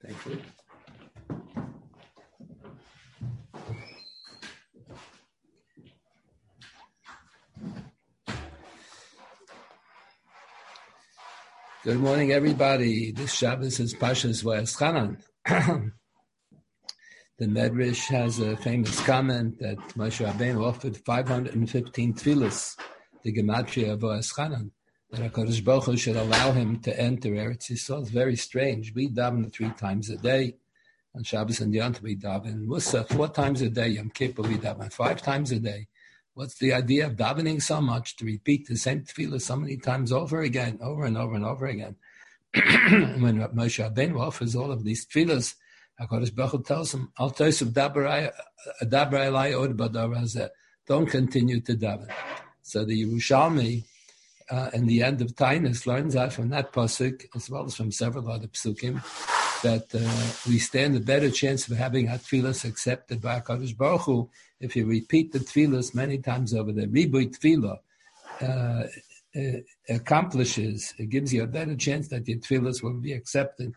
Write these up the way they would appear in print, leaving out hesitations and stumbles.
Thank you. Good morning, everybody. This Shabbos is Pashas Vayeschanan. The Medrash has a famous comment that Moshe Rabbeinu offered 515 tefillos, the gematria of Vayeschanan, that HaKadosh Baruch Hu should allow him to enter Eretz Yisrael. It's very strange. We daven 3 times a day. On Shabbos and Yom Tov we daven Musaf 4 times a day. Yom Kippur we daven 5 times a day. What's the idea of davening so much to repeat the same tefillah so many times over again, over and over and over again? When Moshe Rabbeinu offers all of these tefillahs, HaKadosh Baruch Hu tells him, "Al tosef daber elai od b'davar hazeh." Don't continue to daven. So the Yerushalmi, in the end of Tainus, learns out from that pasuk, as well as from several other psukim, that we stand a better chance of having our tefillahs accepted by HaKadosh Baruch Hu if you repeat the tefillahs many times over. The ribui tefillah accomplishes, it gives you a better chance that your tefillahs will be accepted.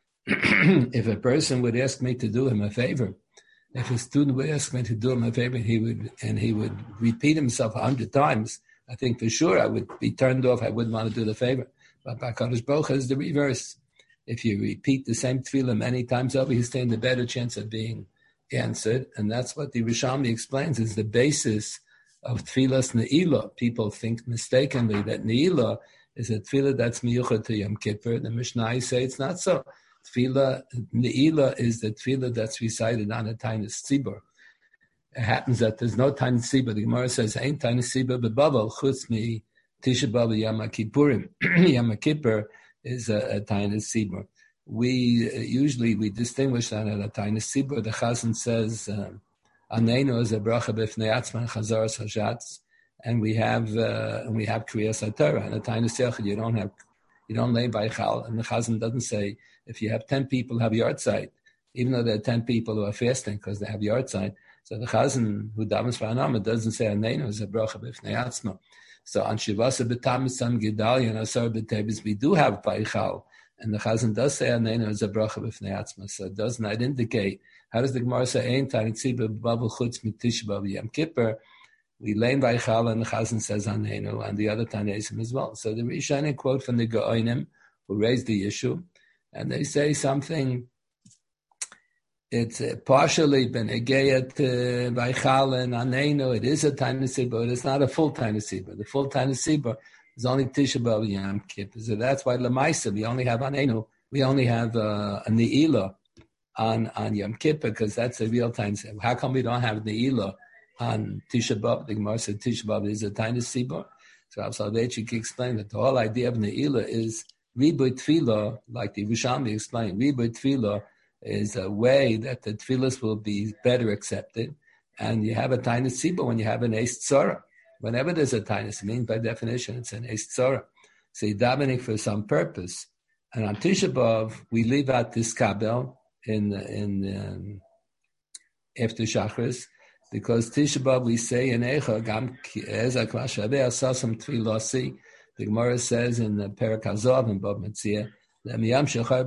If a person would ask me to do him a favor, if a student would ask me to do him a favor, he would repeat himself 100 times, I think for sure I would be turned off. I wouldn't want to do the favor. But HaKadosh Baruch Hu is the reverse. If you repeat the same tefillah many times over, you stand a better chance of being answered. And that's what the Rishonim explains is the basis of tefillah's ne'ilah. People think mistakenly that ne'ilah is a tefillah that's miyuchad to Yom Kippur. The Mishnah say it's not so. Tefillah, ne'ilah is the tefillah that's recited on a Tainus Tzibur. It happens that there's no Tainus Tzibur. The Gemara says, ain't Tainus Tzibur b'bavel chutz mi Tisha B'Av Yom Kippurim. Yom Kippur is a Tainus Tzibur. We distinguish that at a Tainus Tzibur. The Chazan says, Aneinu is a bracha b'fnei atzman chazaras hashatz, and we have Kriyas HaTorah. And a Tainus Tzibur, you don't lay by chal, and the Chazan doesn't say if you have 10 people have yahrzeit, even though there are 10 people who are fasting because they have yahrzeit. So the Chazan who davens for Anam doesn't say Aneinu is a bracha b'fnei atzman. So on Shivasa b'tamis sam Gedalia and Asar b'tebis we do have baichal, and the Chazan does say Aneinu is a bracha b'fnei atzma. So it does not indicate. How does the Gemara say ein tainit tzibur b'bavel chutz mitisha b'av Yom Kippur? We learn baichal, and the Chazan says Aneinu, and the other Tanaisim as well. So the Rishonim quote from the Gaonim who raised the issue, and they say something. It's partially been agayat baichal and Aneinu. It is a Tainus Tzibur, but it's not a full Tainus Tzibur. The full Tainus Tzibur is only Tisha B'Av Yom Kippur. So that's why Lamaisa we only have Aneinu. We only have a Ne'ilah on Yom Kippur because that's a real Tainus Tzibur. How come we don't have Ne'ilah on Tisha B'Av? The Gemara said Tisha B'Av is a Tainus Tzibur. So Rav Soloveitchik explained that the whole idea of Ne'ilah is Ribui Tefillah, like the Rishonim explained. Ribui Tefillah is a way that the tefillahs will be better accepted. And you have a Tainus Tzibur when you have an Eis Tzora. Whenever there's a Tainus, it means by definition it's an Eis Tzora. So you're davening for some purpose. And on Tisha B'Av, we leave out this kabel in after Shachris, because Tisha B'Av we say in Eicha, Gam Ezak Vashaveh Asasam Tfilasi. The Gemara says in the Perek Hazov and Bab Metzia, Shari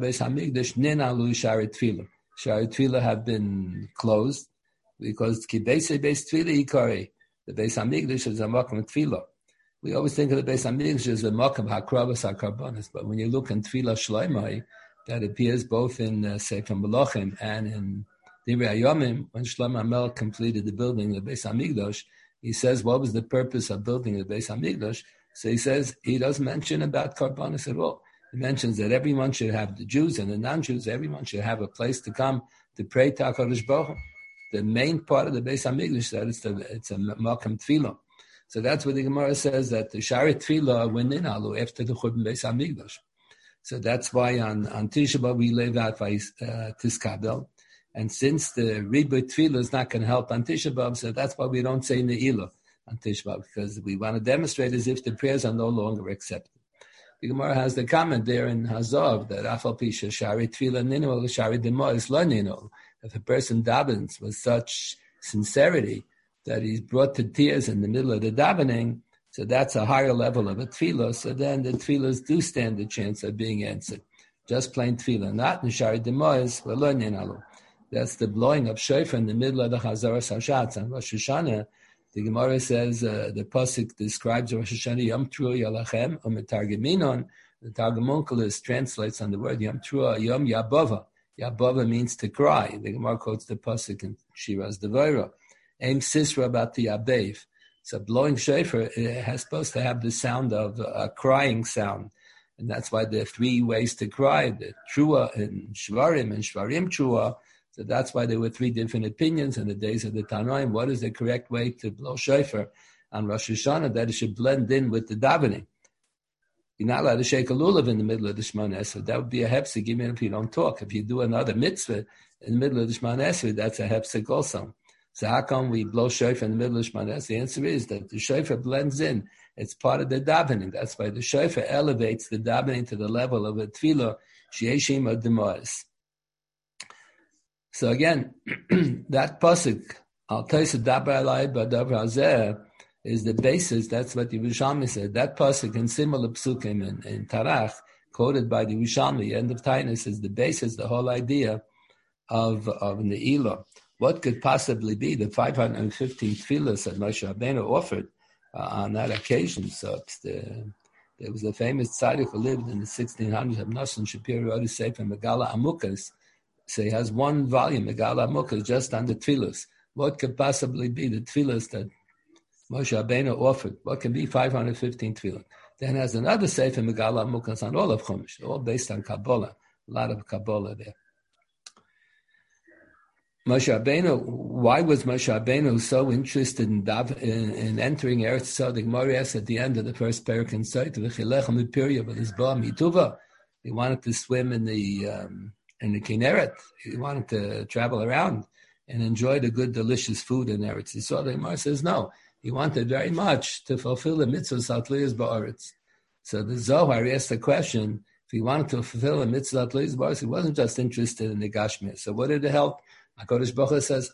Tefillah have been closed because the Beis Hamikdash is a Makam Tefillah. We always think of the Beis Hamikdash as a Makam HaKravas HaKarbanis, but when you look in Tefillah Shloimeh, that appears both in Sefer Melachim and in Divrei Hayomim, when Shlomo HaMelech completed the building of the Beis Hamikdash, he says, what was the purpose of building the Beis Hamikdash? So he says, he doesn't mention about Karbanis at all. He mentions that everyone should have, the Jews and the non-Jews, everyone should have a place to come to pray to HaKadosh Baruch Hu. The main part of the Beis Hamikdash that it's a Makam Tefillah. So that's what the Gemara says, that the Shari Tefillah went in Alu after the Churban Beis Hamikdash. So that's why on Tisha B'Av we leave out Tiskabel. And since the Ribui Tefillah is not going to help on Tisha B'Av, so that's why we don't say Ne'ilah on Tisha B'Av, because we want to demonstrate as if the prayers are no longer accepted. The Gemara has the comment there in Hazov that Afal Pisha Shari Tefillah Nino Shari Demo is Lo Nino. If a person davens with such sincerity that he's brought to tears in the middle of the davening, so that's a higher level of a tefillah. So then the tefillahs do stand a chance of being answered. just plain tefillah, not nishari demois, v'lo ninalu. That's the blowing of shofar in the middle of the Chazaras Hashatz. On Rosh Hashanah, the Gemara says, the Pasuk describes Rosh Hashanah, Yom Trua Yalachem, Umetargeminon. The Targum Onkelos translates on the word Yom Trua, Yom Yabava. Yabava means to cry. The Gemara quotes the Pasuk in Shiras Devorah. Aim Sisra about the Yabev. So blowing shofar, it has supposed to have the sound of a crying sound. And that's why there are three ways to cry, the Trua and Shvarim Trua. So that's why there were three different opinions in the days of the Tanoim. What is the correct way to blow shofar on Rosh Hashanah? That it should blend in with the davening. You're not allowed to shake a lulav in the middle of the Shemona Esrei. That would be a hefsek even if you don't talk. If you do another mitzvah in the middle of the Shemona Esrei, that's a hefsek also. So how come we blow shofar in the middle of Shemona Esrei? The answer is that the shofar blends in. It's part of the davening. That's why the shofar elevates the davening to the level of a tefillah, she'eshim or demois. So again, that pasuk, Al Taisa Dabar Alai Badavar Hazeh, is the basis. That's what the Yerushalmi said. That pasuk in similar psukim in Tarach, quoted by the Yerushalmi, end of Tainus, is the basis, the whole idea of Ne'ilah. What could possibly be the 515 tefillas that Moshe Rabbeinu offered on that occasion? So there was a famous tzaddik who lived in the 1600s, Nosson Shapiro, wrote a sefer Megala Amukas. So he has one volume, Megala Amukas, just on the tefillas. What could possibly be the tefillas that Moshe Rabbeinu offered? What can be 515 tefillas? Then has another sefer Megala Amukas on all of Chumash, all based on Kabbalah. A lot of Kabbalah there. Moshe Rabbeinu, why was Moshe Rabbeinu so interested in entering Eretz Yisrael? The Gemara asks at the end of the first parak in Sotah, "V'chilechem l'pirya v'lizba mituva." He wanted to swim in the Kinneret. He wanted to travel around and enjoy the good, delicious food in Eretz Yisrael. The Gemara says no. He wanted very much to fulfill the mitzvahs atliyas ba'aretz. So the Zohar asked the question: if he wanted to fulfill the mitzvah atliyas ba'aretz, he wasn't just interested in the Gashmir. So what did it help? HaKadosh Baruch Hu says,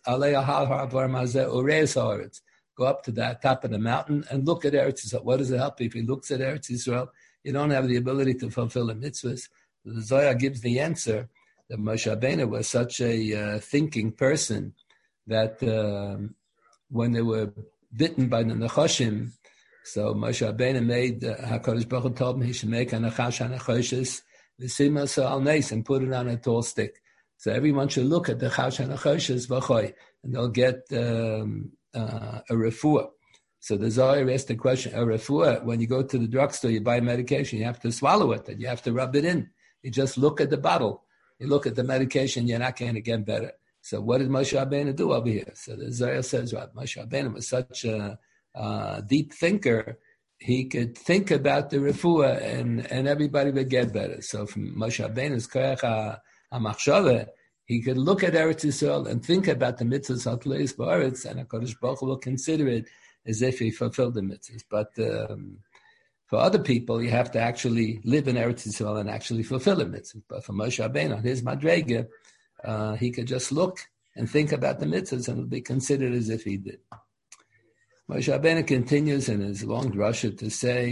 go up to the top of the mountain and look at Eretz Yisrael. What does it help? If he looks at Eretz Yisrael, you don't have the ability to fulfill the mitzvahs. The Zohar gives the answer that Moshe Rabbeinu was such a thinking person that when they were bitten by the Nechoshim, so Moshe Rabbeinu made, HaKadosh Baruch Hu told him he should make a Nechash HaNechoshes, V'sima Sa'al Neis, and put it on a tall stick. So everyone should look at the Chash HaNechoshes V'choy, and they'll get a refuah. So the Zohar asked the question, a refuah, when you go to the drugstore, you buy medication, you have to swallow it, and you have to rub it in. You just look at the bottle. You look at the medication, you're not going to get better. So what did Moshe Rabbeinu do over here? So the Zohar says, right, Moshe Rabbeinu was such a deep thinker, he could think about the refuah, and everybody would get better. So from Moshe Rabbeinu's koyach HaMachshava, he could look at Eretz Yisrael and think about the mitzvahs Hatleis Ba'aretz, and HaKadosh Baruch Hu will consider it as if he fulfilled the mitzvahs. But for other people, you have to actually live in Eretz Yisrael and actually fulfill the mitzvahs. But for Moshe Rabbeinu, on his madrega, he could just look and think about the mitzvahs, and it will be considered as if he did. Moshe Rabbeinu continues in his long drasha to say,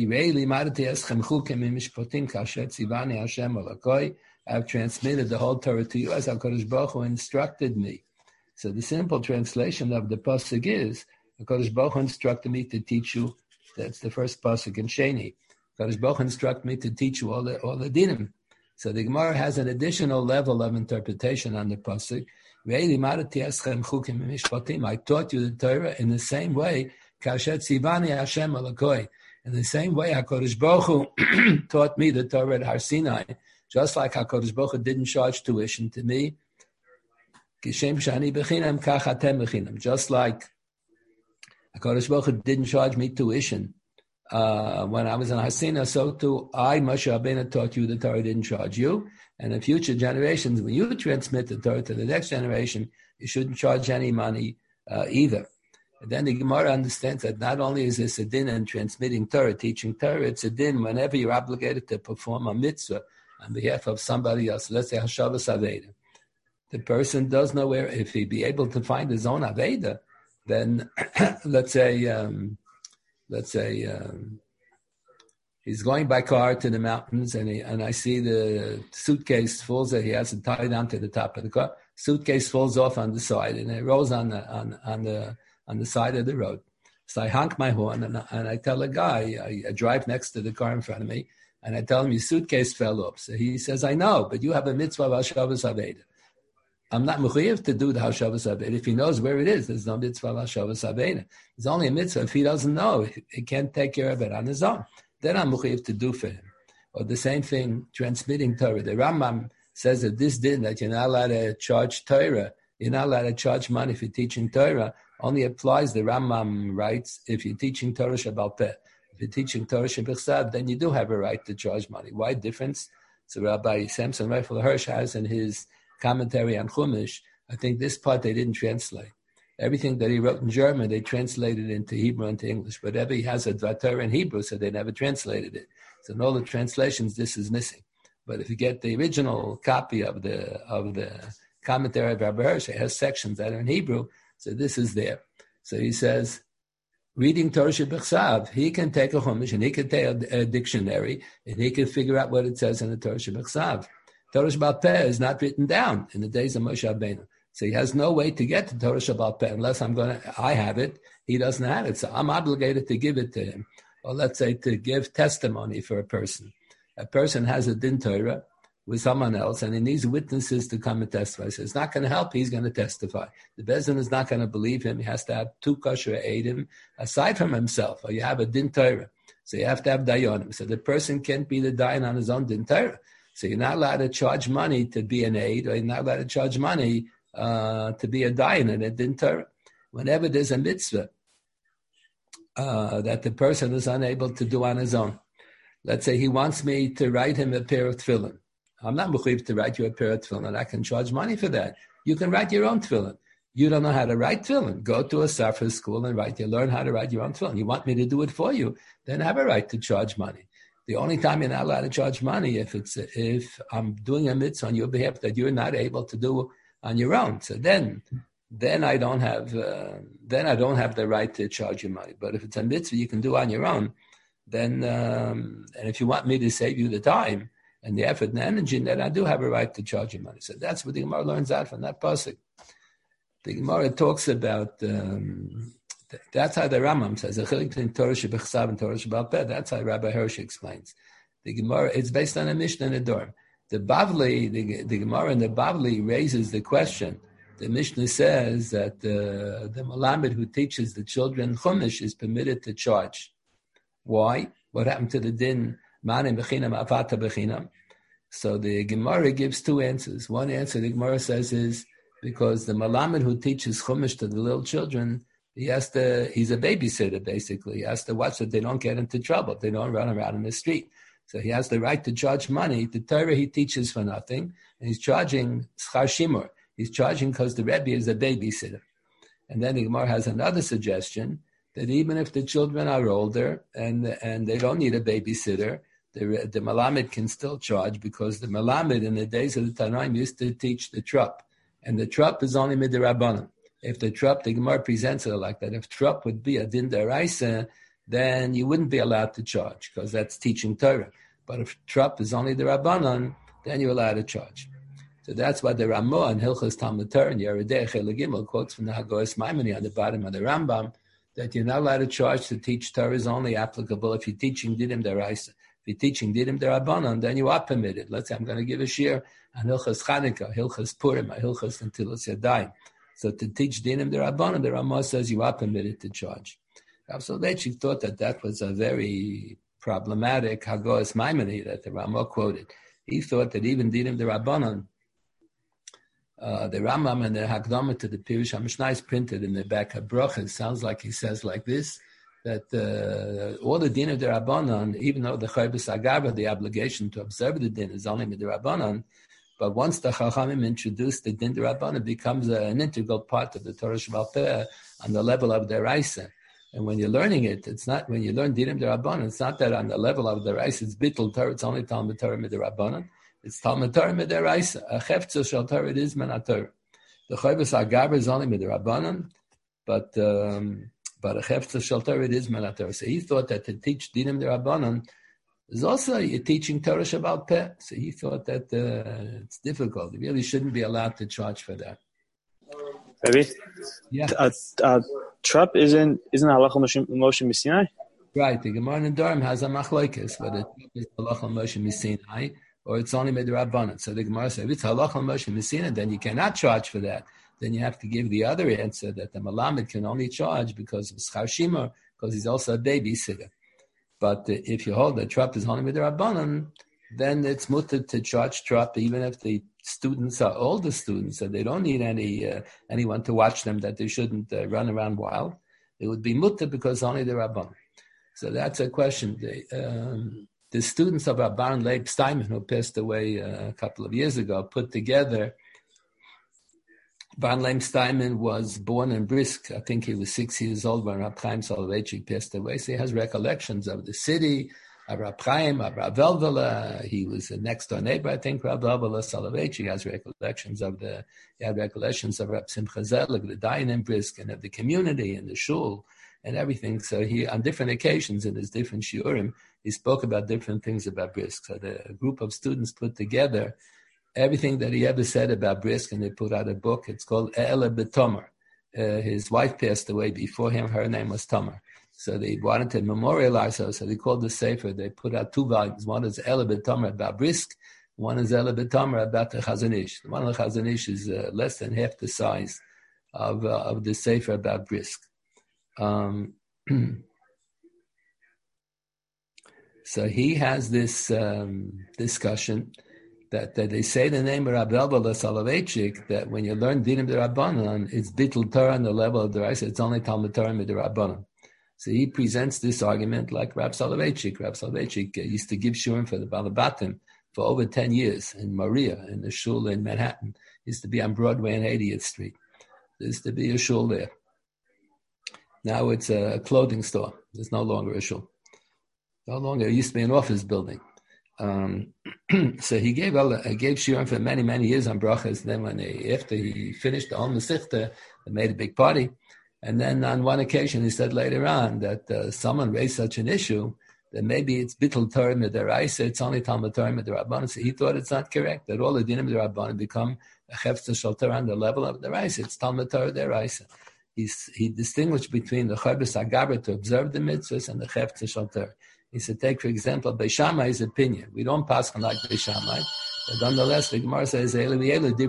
I have transmitted the whole Torah to you as HaKadosh Baruch Hu instructed me. So the simple translation of the pasuk is, HaKadosh Baruch Hu instructed me to teach you. That's the first pasuk in Sheni. HaKadosh Baruch Hu instructed me to teach you all the dinim. So the Gemara has an additional level of interpretation on the pasuk. I taught you the Torah in the same way. In the same way, HaKadosh Baruch Hu taught me the Torah at Har Sinai. Just like HaKadosh Baruch Hu didn't charge tuition to me, just like HaKadosh Baruch Hu didn't charge me tuition when I was in Har Sinai, so too I, Moshe Rabbeinu, taught you the Torah, didn't charge you. And in future generations, when you transmit the Torah to the next generation, you shouldn't charge any money either. And then the Gemara understands that not only is this a din in transmitting Torah, teaching Torah, it's a din whenever you're obligated to perform a mitzvah on behalf of somebody else. Let's say Hashavas Aveda. The person does know where, if he be able to find his own Aveda, then let's say He's going by car to the mountains, and I see the suitcase falls. He has it tied down to the top of the car. Suitcase falls off on the side, and it rolls on the side of the road. So I honk my horn, and I tell a guy, I drive next to the car in front of me, and I tell him, your suitcase fell off. So he says, I know, but you have a mitzvah of Hashavas Aveda. I'm not mechuyev to do the Hashavas Aveda. If he knows where it is, there's no mitzvah of Hashavas Aveda. There's only a mitzvah if he doesn't know. He can't take care of it on his own. Then I'm mechuyev to do for him. Or the same thing, transmitting Torah. The Rambam says that this din, that you're not allowed to charge Torah, you're not allowed to charge money for teaching Torah, only applies, the Rambam writes, if you're teaching Torah Shabbal Peh. If you're teaching Torah Shebechsav, then you do have a right to charge money. Why difference? So Rabbi Samson Raphael Hirsch has in his commentary on Chumash, I think this part they didn't translate. Everything that he wrote in German, they translated into Hebrew and to English. Whatever he has a Dvar Torah in Hebrew, so they never translated it. So in all the translations, this is missing. But if you get the original copy of the commentary of Rabbi Hirsch, it has sections that are in Hebrew, so this is there. So he says, reading Torah Shebechsav, he can take a Chumash and he can take a dictionary and he can figure out what it says in the Torah Shebechsav. Torah Shabbal Peh is not written down in the days of Moshe Rabbeinu. So he has no way to get to Torah Shabbal Peh unless I have it, he doesn't have it. So I'm obligated to give it to him. Or let's say to give testimony for a person. A person has a din Torah with someone else, and he needs witnesses to come and testify. So it's not going to help, he's going to testify. The Beis Din is not going to believe him. He has to have two kosher eidim aside from himself, or you have a din Torah. So you have to have dayanim. So the person can't be the dayan on his own din Torah. So you're not allowed to charge money to be an aid, or you're not allowed to charge money to be a dayan in a din Torah. Whenever there's a mitzvah that the person is unable to do on his own. Let's say he wants me to write him a pair of tefillin. I'm not mechuyev to write you a pair of tefillin. I can charge money for that. You can write your own tefillin. You don't know how to write tefillin. Go to a Safra school and learn how to write your own tefillin. You want me to do it for you, then I have a right to charge money. The only time you're not allowed to charge money if I'm doing a mitzvah on your behalf that you're not able to do on your own. So then I don't have the right to charge you money. But if it's a mitzvah you can do on your own, then and if you want me to save you the time and the effort and the energy, then I do have a right to charge you money. So that's what the Gemara learns out from that pasuk. The Gemara talks about that's how the Rambam says between Torah Shebechsav and Torah Shabbal Peh. That's how Rabbi Hirsch explains. The Gemara, it's based on a Mishnah and a Dorm. The Bavli, the Gemara in the Bavli raises the question. The Mishnah says that the Malamed who teaches the children Chumash is permitted to charge. Why? What happened to the din manim bechinam avata bechinam? So the Gemara gives two answers. One answer the Gemara says is because the Malamed who teaches Chumash to the little children, he's a babysitter basically. He has to watch that they don't get into trouble, they don't run around in the street. So he has the right to charge money. The Torah he teaches for nothing, and he's charging schar shimur. He's charging because the Rebbe is a babysitter. And then the Gemara has another suggestion that even if the children are older and they don't need a babysitter, the Malamed can still charge because the Malamed in the days of the Tanaim used to teach the trup. And the trup is only midrabanan. If the trup, the Gemara presents it like that, if trup would be a din deraisa, then you wouldn't be allowed to charge because that's teaching Torah. But if trup is only the Rabbanan, then you're allowed to charge. So that's why the Ramah and Hilchas Talmud Torah and Yeridei Chel Gimel quotes from the Hagoras Maimoni on the bottom of the Rambam that you're not allowed to charge to teach Torah is only applicable if you're teaching Dinim Deraisa. If you're teaching Dinim Derabanan, then you are permitted. Let's say I'm going to give a shir on Hilchas Chanukah, Hilchas Purim, Hilchas Netilas Yadayim. So to teach Dinim Derabanan, the Ramah says you are permitted to charge. So Leitchik thought that was a very problematic Hagoras Maimoni that the Ramah quoted. He thought that even Dinim Derabanan, the Rambam and the Hakdama to the Pirush HaMishnah is printed in the back of Brachas. Sounds like he says like this, that all the din of the Rabbanan, even though the Chaybus Agava, the obligation to observe the din is only with the Rabbanan, but once the Chachamim introduce the din of the Rabbanan, it becomes an integral part of the Torah Shabbal Peh on the level of the Raisa. And when you're learning it, it's not, when you learn din of the Rabbanan, it's not that on the level of the Raisa, it's Bittul Torah, it's only Talmud Torah with the Rabbanan. It's Talmud Torah midiraisa. A chefetz shel Torah it is min Torah. The chayvus agaber is only midirabanan, but a chefetz shel Torah it is min Torah. So he thought that to teach dinim derabanan, There's also, you're teaching Torah Shabbat Peh. So he thought that it's difficult. You really shouldn't be allowed to charge for that. Maybe? Yeah. Trup isn't halacha Moshe Missinai? Right. The Gemara in Durham has a machlokes, whether trup is halacha Moshe Missinai or it's only midrabanan. So the Gemara says, if it's halacha Moshe Missinai, then you cannot charge for that. Then you have to give the other answer that the Malamed can only charge because of Schar Shimur, because he's also a babysitter. But if you hold that trup is only midrabanan, then it's mutter to charge trup, even if the students are older students, so they don't need anyone to watch them, that they shouldn't run around wild. It would be mutter because only the rabbanan. So that's a question. The students of Rabban Leib Steinman, who passed away a couple of years ago, put together. Rabban Leib Steinman was born in Brisk. I think he was 6 years old when Rab Chaim Soloveitchik passed away. So he has recollections of the city, of Rab Chaim, of Rab Velvela. He was a next door neighbor, I think, Rab Velvela Soloveitchik has recollections of Rab Simcha Zelig, the Dayan in Brisk, and of the community and the shul and everything. So he, on different occasions in his different shiurim, he spoke about different things about Brisk. So the group of students put together everything that he ever said about Brisk, and they put out a book. It's called E'ele B'Tomer. His wife passed away before him. Her name was Tomer. So they wanted to memorialize her, so they called the Sefer. They put out 2 volumes. One is E'ele B'Tomer about Brisk. One is E'ele B'Tomer about the Chazon Ish. One of the Chazon Ish is less than half the size of the Sefer about Brisk. So he has this discussion that they say the name of Rab Elbala Soloveitchik, that when you learn Dinim D'Rabbanan, it's Bittul Torah on the level of the Raisa, it's only Talmud Torah D'Rabbanan. So he presents this argument like Rab Soloveitchik. Rab Soloveitchik used to give shurim for the Balabatim for over 10 years in Maria, in the shul in Manhattan. He used to be on Broadway and 80th Street. There used to be a shul there. Now it's a clothing store. There's no longer a shul. No longer. It used to be an office building. So he gave shiurim for many, many years on brachas. Then after he finished the whole Masechta, they made a big party. And then on one occasion, he said later on that someone raised such an issue that maybe it's Bittul Torah Midaraisa, it's only Talmud Torah Midarabbanan. So he thought it's not correct, that all the Dinim Midarabbanan become a Chefza Shel Torah on the level of the Raisa. It's Talmud Torah Deraisa. He distinguished between the Charbis Agaber to observe the mitzvahs and the Chefza Shel Torah. He said, take for example, Beis Shammai's opinion. We don't pass on like Beis Shammai, but nonetheless, the Gemara says, What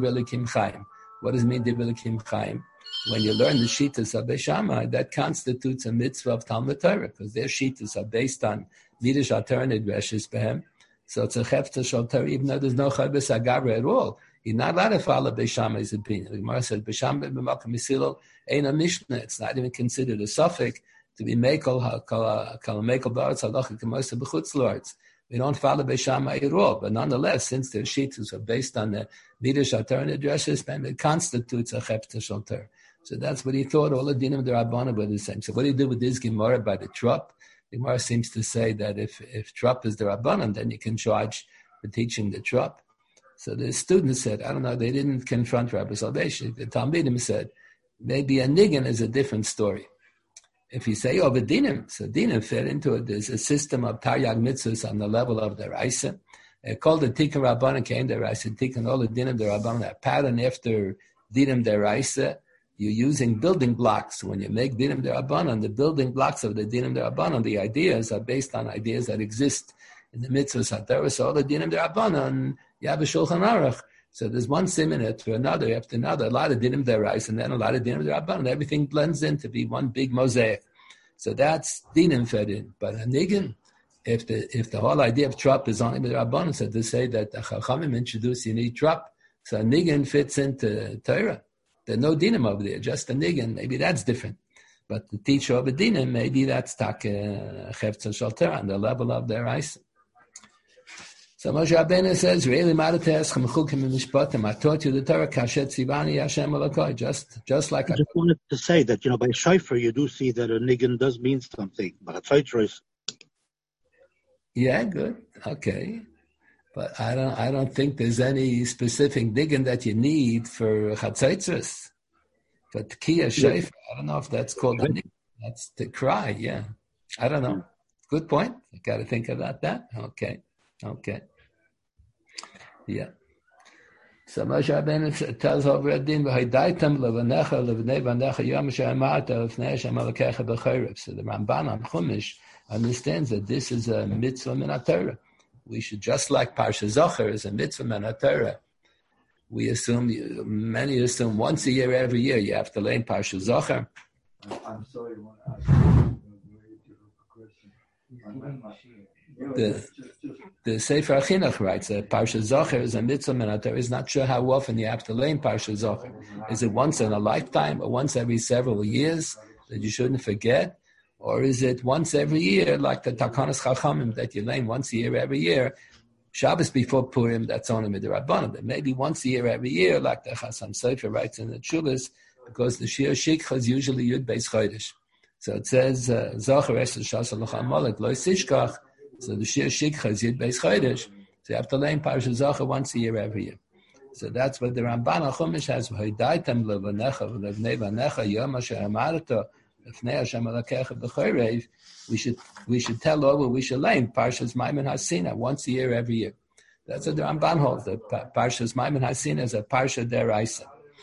does it mean, Dibra L'Kim Chaim? When you learn the Shittas of Beis Shammai, that constitutes a mitzvah of Talmud Torah, because their Shittas are based on Midrash HaTorah Nidreshes Behem. So it's a Chefza Shel Torah, even though there's no Charbis Agaber at all. He's not allowed to follow Beis Shammai's opinion. The Gemara said, Beis Shammai b'makom Yisilo ain't a Mishnah. It's not even considered a suffix to be mekel b'aretz halacha k'mosa b'chutz lords. We don't follow Beis Shammai at all, but nonetheless, since their shittus are based on the Midrash HaTorah addresses, it constitutes a Chefza Shel Torah. So that's what he thought. All the dinim d'Rabbanan were the same. So what do you do with this Gemara by the trup? The Gemara seems to say that if trup is the Rabbanan, then you can charge for teaching the trup. So the students said, I don't know, they didn't confront Rabbi Soloveitchik. The Talmidim said, maybe a niggin is a different story. If you say, the dinim, so dinim fit into it. There's a system of taryag mitzvahs on the level of the Raisa. Called the Tikkun Rabbanan came the Raisa. Tikkun all the dinim the Rabbanan, that pattern after dinim the Raisa. You're using building blocks. When you make dinim the Rabbanan, the building blocks of the dinim the Rabbanan, the ideas are based on ideas that exist in the mitzvahs HaTorah. So all the dinim the Rabbanan, you have a Shulchan Aruch. So there's one siman to another after another, a lot of dinim derais, and then a lot of dinim derabbanan. Everything blends in to be one big mosaic. So that's dinim fed in. But a niggin, if the whole idea of trup is only derabbanan, so to say that the Chachamim introduced you need trup, so a niggin fits into Torah. There's no dinim over there, just a niggin. Maybe that's different. But the teacher of a dinim, maybe that's tak chefza shel Torah on the level of their eyes. So Moshe Rabbeinu says, "Really madates chamechukim mishpatim." I taught you the Torah kashet tzivani Hashem Elokai. Just like I just wanted to say that by shofar you do see that a niggin does mean something, but a tzaitzros. Yeah, good, okay, but I don't think there's any specific niggin that you need for chatzaitzros. But tkiyah shofar, I don't know if that's called a niggin. That's to cry. Yeah, I don't know. Good point. You got to think about that. Okay. Yeah. So Moshe Rabbeinu tells over Adin, "V'haydaitem levanecha levnei vanecha yom she'amarta lefnei Hashem Elokecha b'chayrev." So the Ramban on Chumash understands that this is a mitzvah min haTorah. We should, just like Parsha Zocher is a mitzvah min haTorah, we assume, many assume once a year, every year, you have to learn Parsha Zocher. I'm sorry, I want to ask you a question. The Sefer Chinuch writes that Parsha Zocher is a mitzvah min haTorah. Is not sure how often you have to learn Parsha Zocher. Is it once in a lifetime or once every several years that you shouldn't forget? Or is it once every year, like the Takanas Chachamim, that you learn once a year, every year? Shabbos before Purim, that's only midrabanan. But maybe once a year, every year, like the Chasam Sofer writes in the Shulas, because the Shir Shikha is usually Yud Beis Chodesh. So it says, Zocher es Shas Alacham Molek, Lo Sishkach. So the Shir Shikha is Yud Beis Chodesh. So you have to learn Parsha Zocher once a year, every year. So that's what the Ramban on Chumash has. V'haydaitem levanecha v'levnei vanecha yom asher amarta lefnei Hashem Elokecha b'chayrev. We should tell over, we should learn Parshas Maimin Hasina once a year, every year. That's what the Ramban holds. The Parshas Maimin Hasina is a Parsha Deraisa.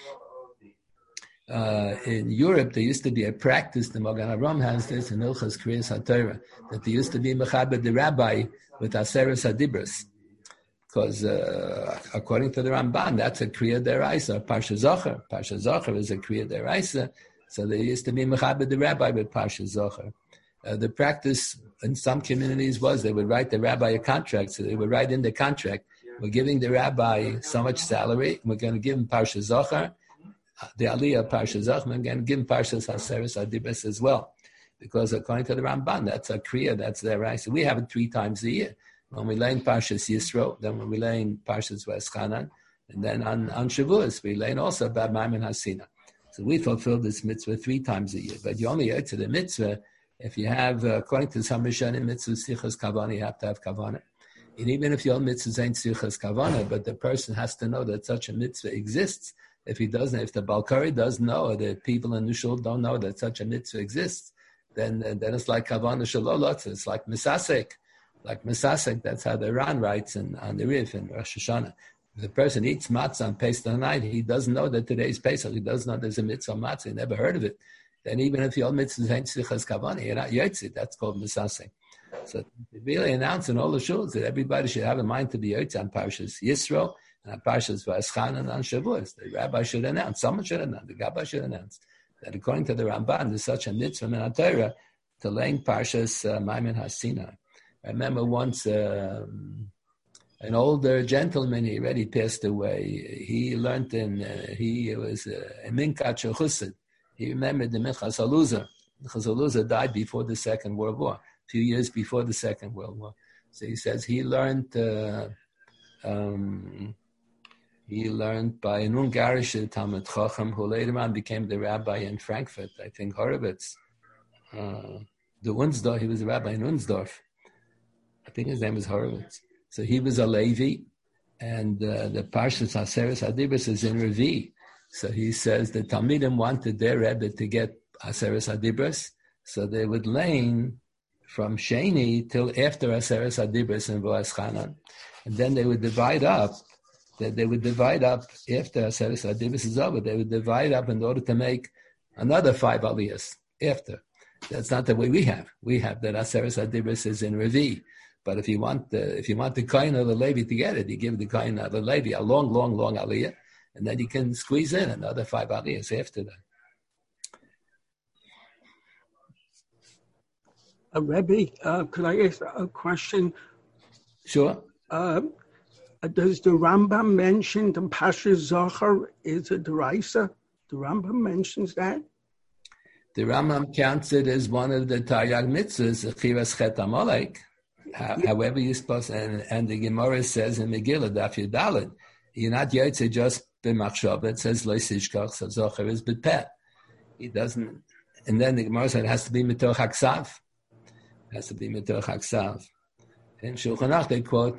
In Europe, there used to be a practice, the Magen Avraham has this in Ilchas Kriyas HaTorah, that there used to be Mechaber the rabbi with Aseres HaDibros. Because according to the Ramban, that's a Kriya Deraisa, Parsha Zocher. Parsha Zocher is a Kriya Deraisa. So there used to be Mechaber the rabbi with Parsha Zocher. The practice in some communities was they would write the rabbi a contract. So they would write in the contract, we're giving the rabbi so much salary, we're going to give him Parsha Zocher, the Aliyah Parsha Zocher, we're going to give him Parshas Haseres HaDibros as well. Because according to the Ramban, that's a Kriya, that's their right. So we have it 3 times a year. When we learn Parshas Yisro, then when we learn Parshas V'eschanan, and then on Shavuos, we learn also about Maimin Hasina. So we fulfill this mitzvah 3 times a year. But you only add to the mitzvah if you have, according to some Rishonim, mitzvah sichas kavana, you have to have kavana. And even if your mitzvah ain't sichas kavana, but the person has to know that such a mitzvah exists. If he doesn't, if the Balkari doesn't know, or the people in the shul don't know that such a mitzvah exists, then it's like kavana shalolot. It's like misasek. Like misasek, that's how the Ran writes on the Rif in Rosh Hashanah. If the person eats matzah on Pesach night, he doesn't know that today's Pesach. He doesn't know there's a mitzvah on matzah. He never heard of it. Then even if your mitzvah ain't sichas kavana, you're not yotzi. That's called misasek. So really announcing all the shuls that everybody should have in mind to be yotzi on Parshas Yisro and on Parshas V'eschanan and on Shavuos. The rabbi should announce, someone should announce, the Gabbai should announce that according to the Ramban, there's such a mitzvah in HaTorah to learn Parshas Maimin Hasina. I remember once an older gentleman, he already passed away. He learned he was a Minkat Chassid. He remembered the Minchas Haluza. Minchas Haluza died before the Second World War, a few years before the Second World War. So he says he learned by an Ungarish Talmud Chacham, who later on became the rabbi in Frankfurt, I think Horowitz. The Unsdorf, he was a rabbi in Unsdorf. I think his name was Horowitz. So he was a Levi, and the Parshas Haseres HaDibros is in Revi. So he says the Talmidim wanted their Rebbe to get Haseres HaDibros, so they would learn from Sheni till after Haseres HaDibros and V'eschanan, and then they would divide up. After Haseres HaDibros is over, they would divide up in order to make another 5 aliyahs after. That's not the way we have. We have that Haseres HaDibros is in Revi. But if you want the Kohen or the Levi to get it, you give the Kohen or the Levi a long aliyah, and then you can squeeze in another 5 aliyahs after that. Rebbe, could I ask a question? Sure. Does the Rambam mention the Parsha Zocher is a deraisa? The Rambam mentions that? The Rambam counts it as one of the Taryag mitzvahs, Chiras Chet Amalek. However you're supposed to, and the Gemara says in Megillah, Daf Yudalid, you're not yotze just b'machshava. It says Lo Sishkach, so Zocher is b'peh. He doesn't, and then the Gemara said it has to be mitoch haksav. It has to be mitoch haksav. In Shulchan Aruch they quote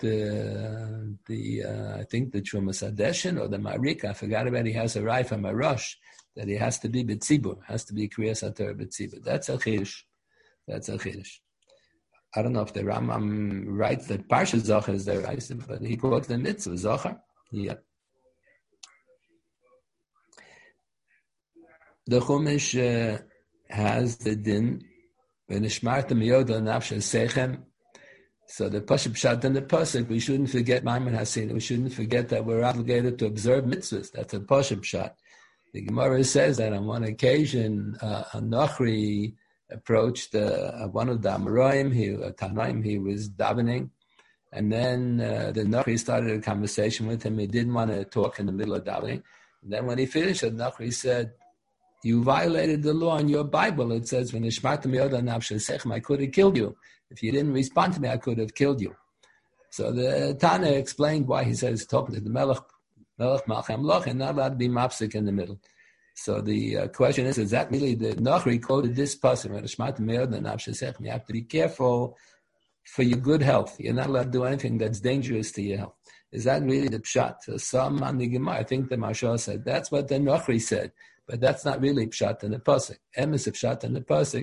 I think the Trumas Hadeshin or the Marik. I forgot about. He has a right from a rush that he has to be b'tzibur, has to be kriyas haTorah b'tzibur. That's a chiddush. I don't know if the Rambam writes that Parsha Zachar is the right, but he quotes the mitzvah Zachar. Yeah. The Chumash has the din v'nishmartem yoda nafshe sechem. So the Pashup Pshat and the Pasuk, we shouldn't forget Maimon Hasin. We shouldn't forget that we're obligated to observe mitzvahs. That's a Pashup Pshat. The Gemara says that on one occasion, a Nochri approached one of the Amoraim, Tanaim, he was davening, and then the Nochri started a conversation with him. He didn't want to talk in the middle of davening. And then when he finished, the Nochri said, "You violated the law in your Bible. It says, when I could have killed you. If you didn't respond to me, I could have killed you." So the Tana explained why he says, talking to the Melech Malchem Loch, and not allowed to be mapsik in the middle. So the question is that really the Nochri quoted this pasuk? You have to be careful for your good health. You're not allowed to do anything that's dangerous to your health. Is that really the pshat? So some on the Gemara, I think the Mashal said, that's what the Nochri said. But that's not really pshat in the pasuk. Emes of pshat in the pasuk,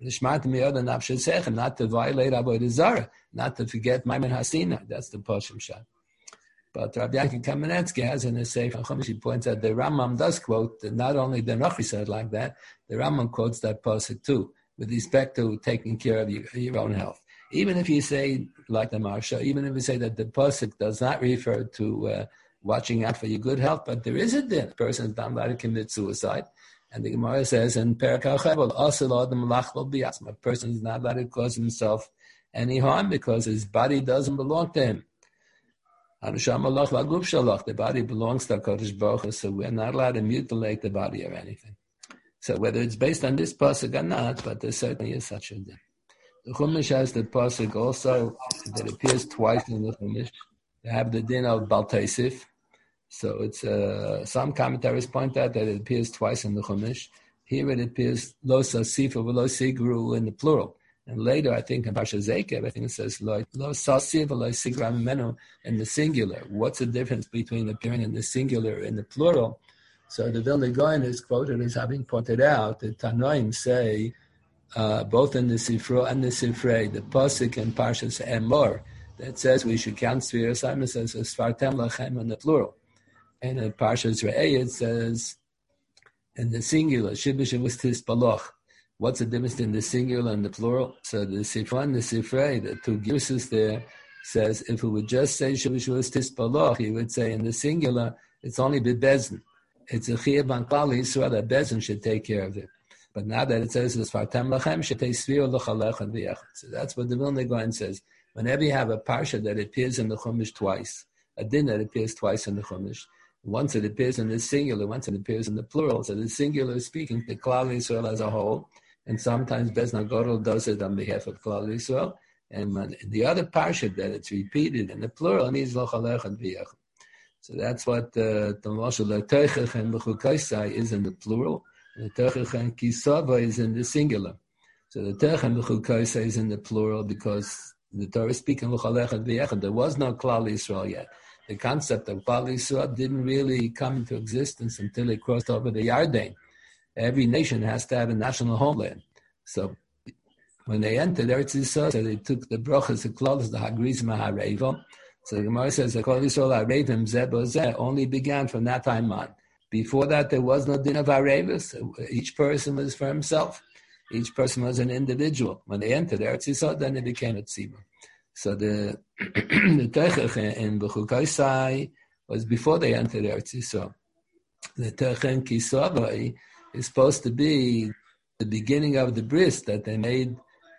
not to violate avodah zarah, not to forget Maimon Hasina. That's the pasuk pshat. But Rabbi Yaakov Kamenetsky has in his Sefer Chumash, he points out the Rambam does quote that not only the Nochri said like that, the Rambam quotes that pasuk too, with respect to taking care of your own health. Even if you say like the Marsha, even if you say that the pasuk does not refer to watching out for your good health, but there is a din. A person is not allowed to commit suicide. And the Gemara says in Perek HaChevel, a person is not allowed to cause himself any harm because his body doesn't belong to him. The body belongs to HaKadosh Baruch Hu, so we're not allowed to mutilate the body or anything. So whether it's based on this pasuk or not, but there certainly is such a din. The Chumash has the pasuk also that appears twice in the Chumash. They have the din of Bal Taisif. So it's some commentaries point out that it appears twice in the Chumash. Here it appears lo sasifu v'lo sigru in the plural, and later I think in Parsha Zekev, I think it says lo sasifu v'lo sigru menu in the singular. What's the difference between appearing in the singular and the plural? So the Vilna Gaon is quoted as having pointed out that Tanoim say both in the Sifro and the Sifrei, the pasuk in Parshas Emor that says we should count Sfiras, Simon says Sfartem Lachem in the plural. And in Parshas Re'eh it says in the singular, Shibish was Tispaloch. What's the difference in the singular and the plural? So the Sifra and the Sifrei, the two girses there, says if it would just say Shibish was Tispaloch, he would say in the singular, it's only Bebezin. It's a Chiyah Ban Klal Yisrael that Bezin should take care of it. But now that it says Fartem Lachem, Shetei Svir L'chalech and V'yechad. So that's what the Vilna Gaon says. Whenever you have a parsha that appears in the Chumash twice, a din that appears twice in the Chumash, once it appears in the singular, once it appears in the plural. So the singular is speaking to Klal Yisrael as a whole, and sometimes Beis Nagodol does it on behalf of Klal Yisrael. And when the other parsha that it's repeated in the plural, it means L'chalech and V'yechad. So that's what the Moshe L'teichach and L'chukaisai is in the plural, and the Teichach and Kisava is in the singular. So the Teichach and L'chukaisai is in the plural because the Torah is speaking L'chalech and V'yechad. There was no Klal Yisrael yet. The concept of Klal Yisrael didn't really come into existence until it crossed over the Yarden. Every nation has to have a national homeland. So when they entered Eretz Yisrael, so they took the brachas, the klolos, the hagrizim, ha'arevo. So the Gemara says the Klal Yisrael ha'arevim zeh bo zeh only began from that time on. Before that, there was no din of harevus. Each person was for himself. Each person was an individual. When they entered Eretz Yisrael, then they became a tzibur. So the Teichach in B'chukaisai was before they entered Eretz Yisrael. The Teichach in Kisavai is supposed to be the beginning of the bris that they made,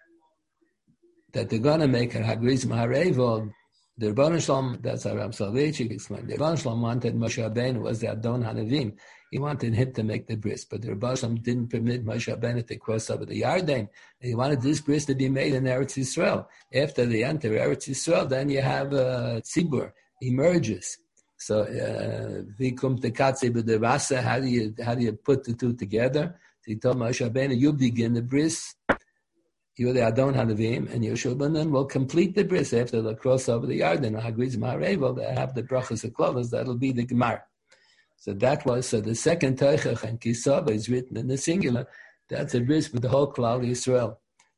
that they're going to make a Hagriz Maharevo. The Rebbeinu Shalom, that's how Rav Soloveitchik explained. The Rebbeinu Shalom wanted Moshe Rabbeinu, was the Adon Hanavim. He wanted him to make the bris, but the Rebbeinu Shalom didn't permit Moshe Rabbeinu to cross over the Yarden. He wanted this bris to be made in Eretz Yisrael. After they enter Eretz Yisrael, then you have Tzibur emerges. So Vikum Tekatze B'Devasa, how do you put the two together? So he told Moshe Rabbeinu, you begin the bris. You're the Adon Hanavim, and Yeshua ben Nun will complete the bris after they cross over the Yarden. Hagriz Maharevo, they have the brachas of klolos, that'll be the Gemara. So the second Teichach and Kisava is written in the singular. That's a bris with the whole Klal Yisrael.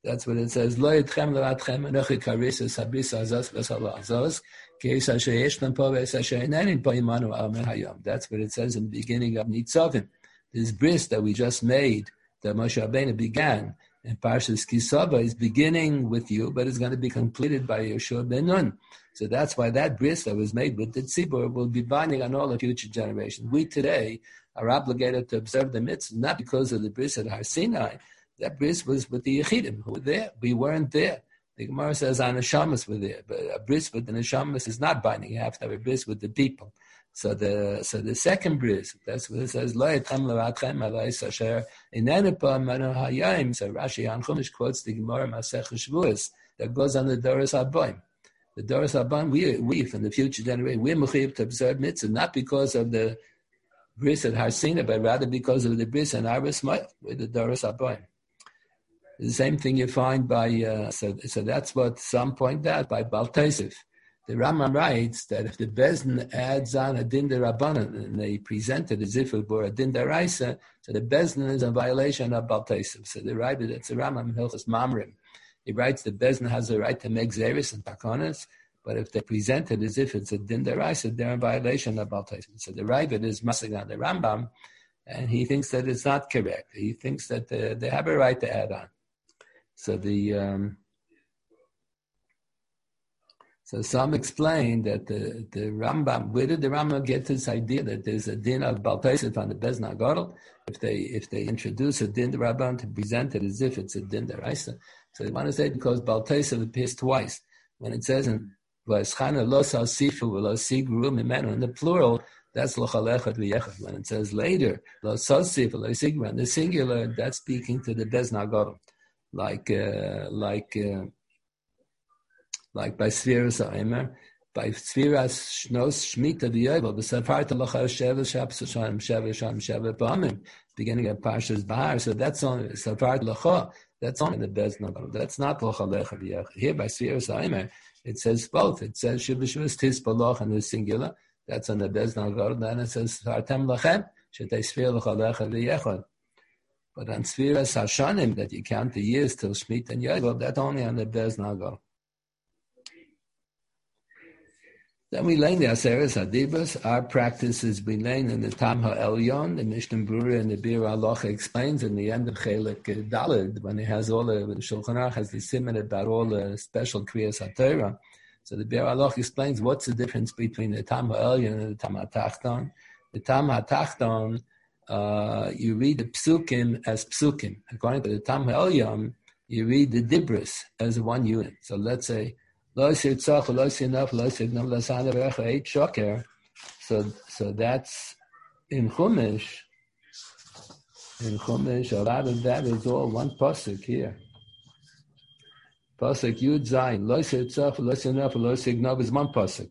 That's what it says. Lo yitchem levatchem enochi karisa sabrisa azos v'salo azos keis asher yeshlam po v'es asher enenin po imanu al men hayom. That's what it says in the beginning of Nitzavim. This bris that we just made, that Moshe Rabbeinu began, and Parshas Kisava is beginning with you, but it's going to be completed by Yeshua ben Nun. So that's why that bris that was made with the tzibur will be binding on all the future generations. We today are obligated to observe the mitzvah, not because of the bris at Har Sinai. That bris was with the Yechidim who were there. We weren't there. The Gemara says our neshamas were there, but a bris with the neshamas is not binding. You have to have a bris with the people. So the second bris, that's what it says. Lo yitchem levatchem alais asher inenu po imanu hayom. So Rashi on Chumash quotes the Gemara Masech Shavuos that goes on the Doros Habayim. The Doros Habayim, we from the future generation, we're mechuyev to observe mitzvah, not because of the bris at Har Sinai, but rather because of the bris and Aris Mayel with the Doros Habayim. The same thing you find by so that's what some point out by Baal Tosef. The Rambam writes that if the Bezdin adds on a din derabanan and they present it as if it were a din deraisa, so the Bezdin is a violation of Baal Tosef. So the Rebbe, that's the Rambam Hilchos Mamrim. He writes the Bezdin has the right to make zeris and takonas, but if they present it as if it's a din deraisa, they're in violation of Baal Tosef. So the Rebbe is massing on the Rambam, and he thinks that it's not correct. He thinks that they have a right to add on. So so some explain that the Rambam, where did the Rambam get this idea that there's a din of Baal Tosef on the Bezdin HaGadol? If they introduce a din Rambam to present it as if it's a din deraisa, so they want to say because Baal Tosef appears twice. When it says in V'eschana lo sasifu v'lo sigru mimenu in the plural, that's l'chalechad v'yechad. When it says later lo sasifu v'lo sigru in the singular, that's speaking to the Bezdin HaGadol. Like by Sfiras Ha'emer, by Sfiras Shnos Shmita V'Yovel, B'Safarta L'cha Sheva Shapsashon Sheva B'Amim, beginning of Parshas Bahar. So that's only Safart L'cha. That's only the Bezdin HaGadol. That's not L'cha Lecha V'Yechad. Here by Sfiras Ha'emer, it says both. It says Shivashus Tispa in the singular. That's on the Bezdin HaGadol. Then it says Sartem Lachem Shetei Sfir L'cha Lecha V'Yechad. But on Sfiras Hashanim, that you count the years till Shmit and Yovel, that's only on the Bezdin HaGadol. Then we learn the Aseres Hadibas. Our practices we learn in the Tam HaElyon. The Mishnah Berurah and the Bir Halacha explains in the end of Chelik Daled, when it has all the Shulchan Aruch has the siman about all the special Kriyas HaTorah. So the Bir Halacha explains what's the difference between the Tam HaElyon and the Tam HaTachton. The Tam HaTachton, you read the Psukim as Psukim. According to the Tam HaElyon, you read the Dibros as one unit. So let's say, so that's in Chumash. In Chumash, a lot of that is all one pasuk here. Pasuk Yud Zayin. Lo yitzach, lo yinaf, lo yignav is one pasuk.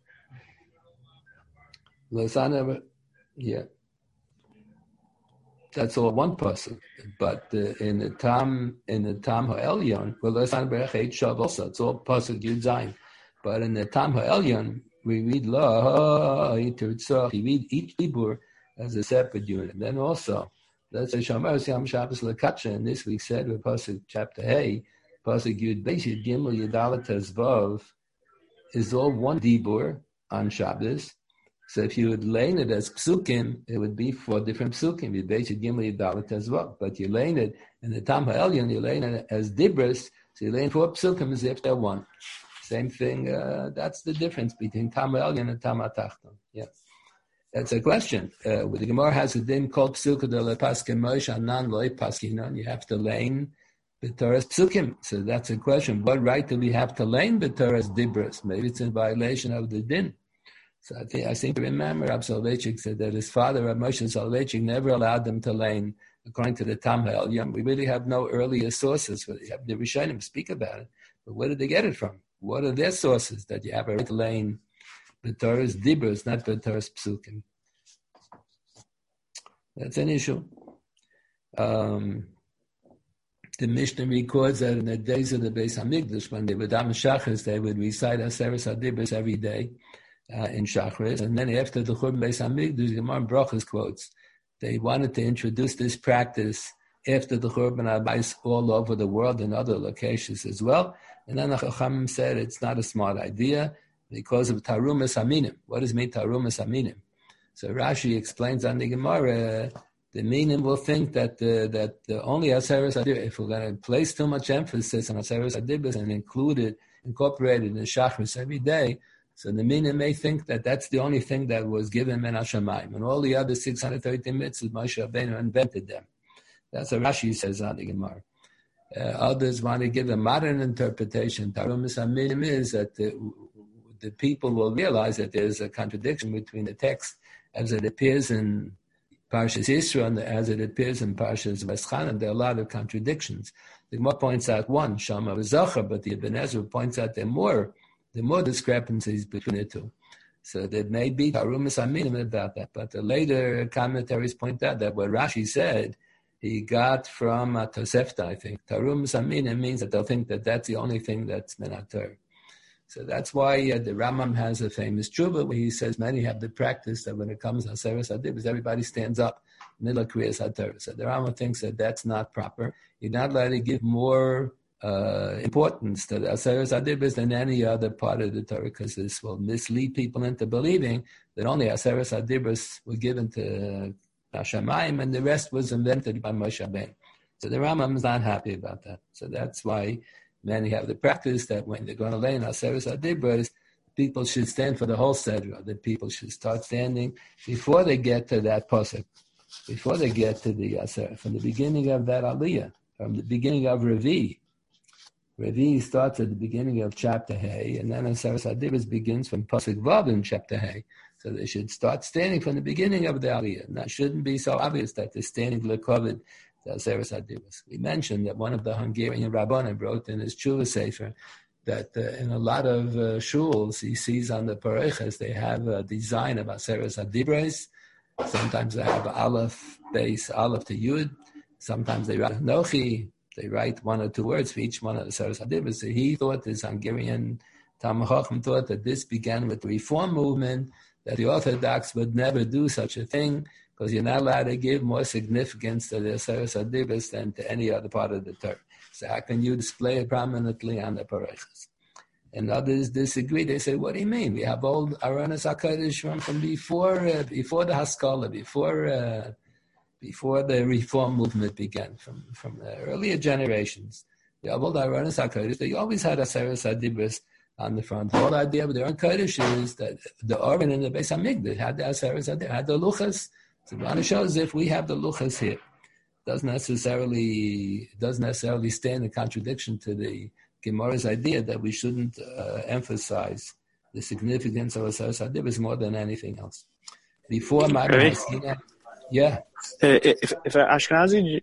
Yeah. That's all one pasuk. But in the Tam HaElyon, well, also it's all pasuk Yud Zayin. But in the Tam HaElyon, we read La Yitzach. We read each dibur as a separate unit. And then also, let's say Shomer Yom Shabbos Lekacha. And this we said with pasuk chapter Hey, pasuk Yud Beis Yud Gimel Yud Vav is all one dibur on Shabbos. So if you would lane it as psukim, it would be 4 different psukim. You basically gimel yadalit as well. But you lane it in the Tam HaElyon, you lane it as dibros, so you lane 4 psukim as if they're one. Same thing. That's the difference between Tam HaElyon and Tam HaTachton. Yeah, that's a question. The Gemara has a din called psukim de lepaskim Moshe anan loy paskinon. You have to lane b'toras psukim. So that's a question. What right do we have to lane b'toras dibros? Maybe it's in violation of the din. So I think to remember, Rab Soloveitchik said that his father, Rab Moshe Soloveitchik, never allowed them to lane according to the Tam HaElyon. We really have no earlier sources. The Rishonim speak about it, but where did they get it from? What are their sources that you have a right to lane b'toras dibros, not b'toras psukim? That's an issue. The Mishnah records that in the days of the Beis Hamikdash, when they would daven Shachris, they would recite Aseres Hadibros every day. In Shachris, and then after the Churban Beis Hamikdash, Gemara Brachos quotes, they wanted to introduce this practice after the Churban Abayis all over the world in other locations as well. And then the Chachamim said it's not a smart idea because of Tarumas Aminim. What does mean Tarumas Aminim? So Rashi explains on the Gemara, the Minim will think that the only Aseres Adibros, if we're going to place too much emphasis on Aseres Adibros and incorporate it in Shachris every day, so the Minim may think that that's the only thing that was given Men HaShamayim, and all the other 630 mitzvahs, Moshe Rabbeinu invented them. That's what Rashi says on the Gemara. Others want to give a modern interpretation. Tarumas Aminim is that the people will realize that there's a contradiction between the text as it appears in Parshas Yisro and as it appears in Parshas Veschanan. There are a lot of contradictions. The Gemara points out one, Shama v'Zachar, but the Ibn Ezra points out there are more discrepancies between the two. So there may be Tarumas Aminim about that, but the later commentaries point out that what Rashi said, he got from Tosefta, I think. Tarumas Aminim means that they'll think that that's the only thing that's Menater. So that's why the Rambam has a famous tshuva where he says many have the practice that when it comes to Aseres Adibros, everybody stands up, Nila Kriyas HaTorah. So the Rambam thinks that that's not proper. You're not allowed to give more importance to the Aseres Adibros than any other part of the Torah, because this will mislead people into believing that only Aseres Adibros were given to Hashemayim and the rest was invented by Moshe Rabbeinu. So the Rambam is not happy about that. So that's why many have the practice that when they're going to lay in Aseres Adibros, people should stand for the whole Sedra. The people should start standing before they get to that pasuk, before they get to the Aser, from the beginning of that Aliyah, from the beginning of Revi. Revi starts at the beginning of chapter Hay, and then Aseres Adibros begins from pasuk Vav in chapter Hay. So they should start standing from the beginning of the Aliyah. And that shouldn't be so obvious that they're standing lekovid the Aseres Adibros. We mentioned that one of the Hungarian Rabbanim wrote in his Tshuva Sefer that in a lot of shuls, he sees on the pareches, they have a design of Aseres Adibros. Sometimes they have Aleph, base, Aleph to Yud. Sometimes they write Nochi. They write one or two words for each one of the Aseres Adibros. So he thought, this Hungarian Talmid Chacham thought that this began with the Reform movement, that the Orthodox would never do such a thing, because you're not allowed to give more significance to the Aseres Adibros than to any other part of the Torah. So how can you display it prominently on the parechas? And others disagree. They say, what do you mean? We have old Aronos HaKodesh from before the Haskalah, before the Reform movement began, from the earlier generations. The old Aronos HaKodesh, they always had Aseres Adibros on the front. The whole idea of the Aron Kodesh is that the Aron in the Beis HaMikdash had the Aseres Adibros, had the Luchas. So the Rambam shows if we have the Luchas here, doesn't necessarily stand in contradiction to the Gemara's idea that we shouldn't emphasize the significance of Aseres Adibros more than anything else. Before Magen Sinai, yeah. If Ashkenazi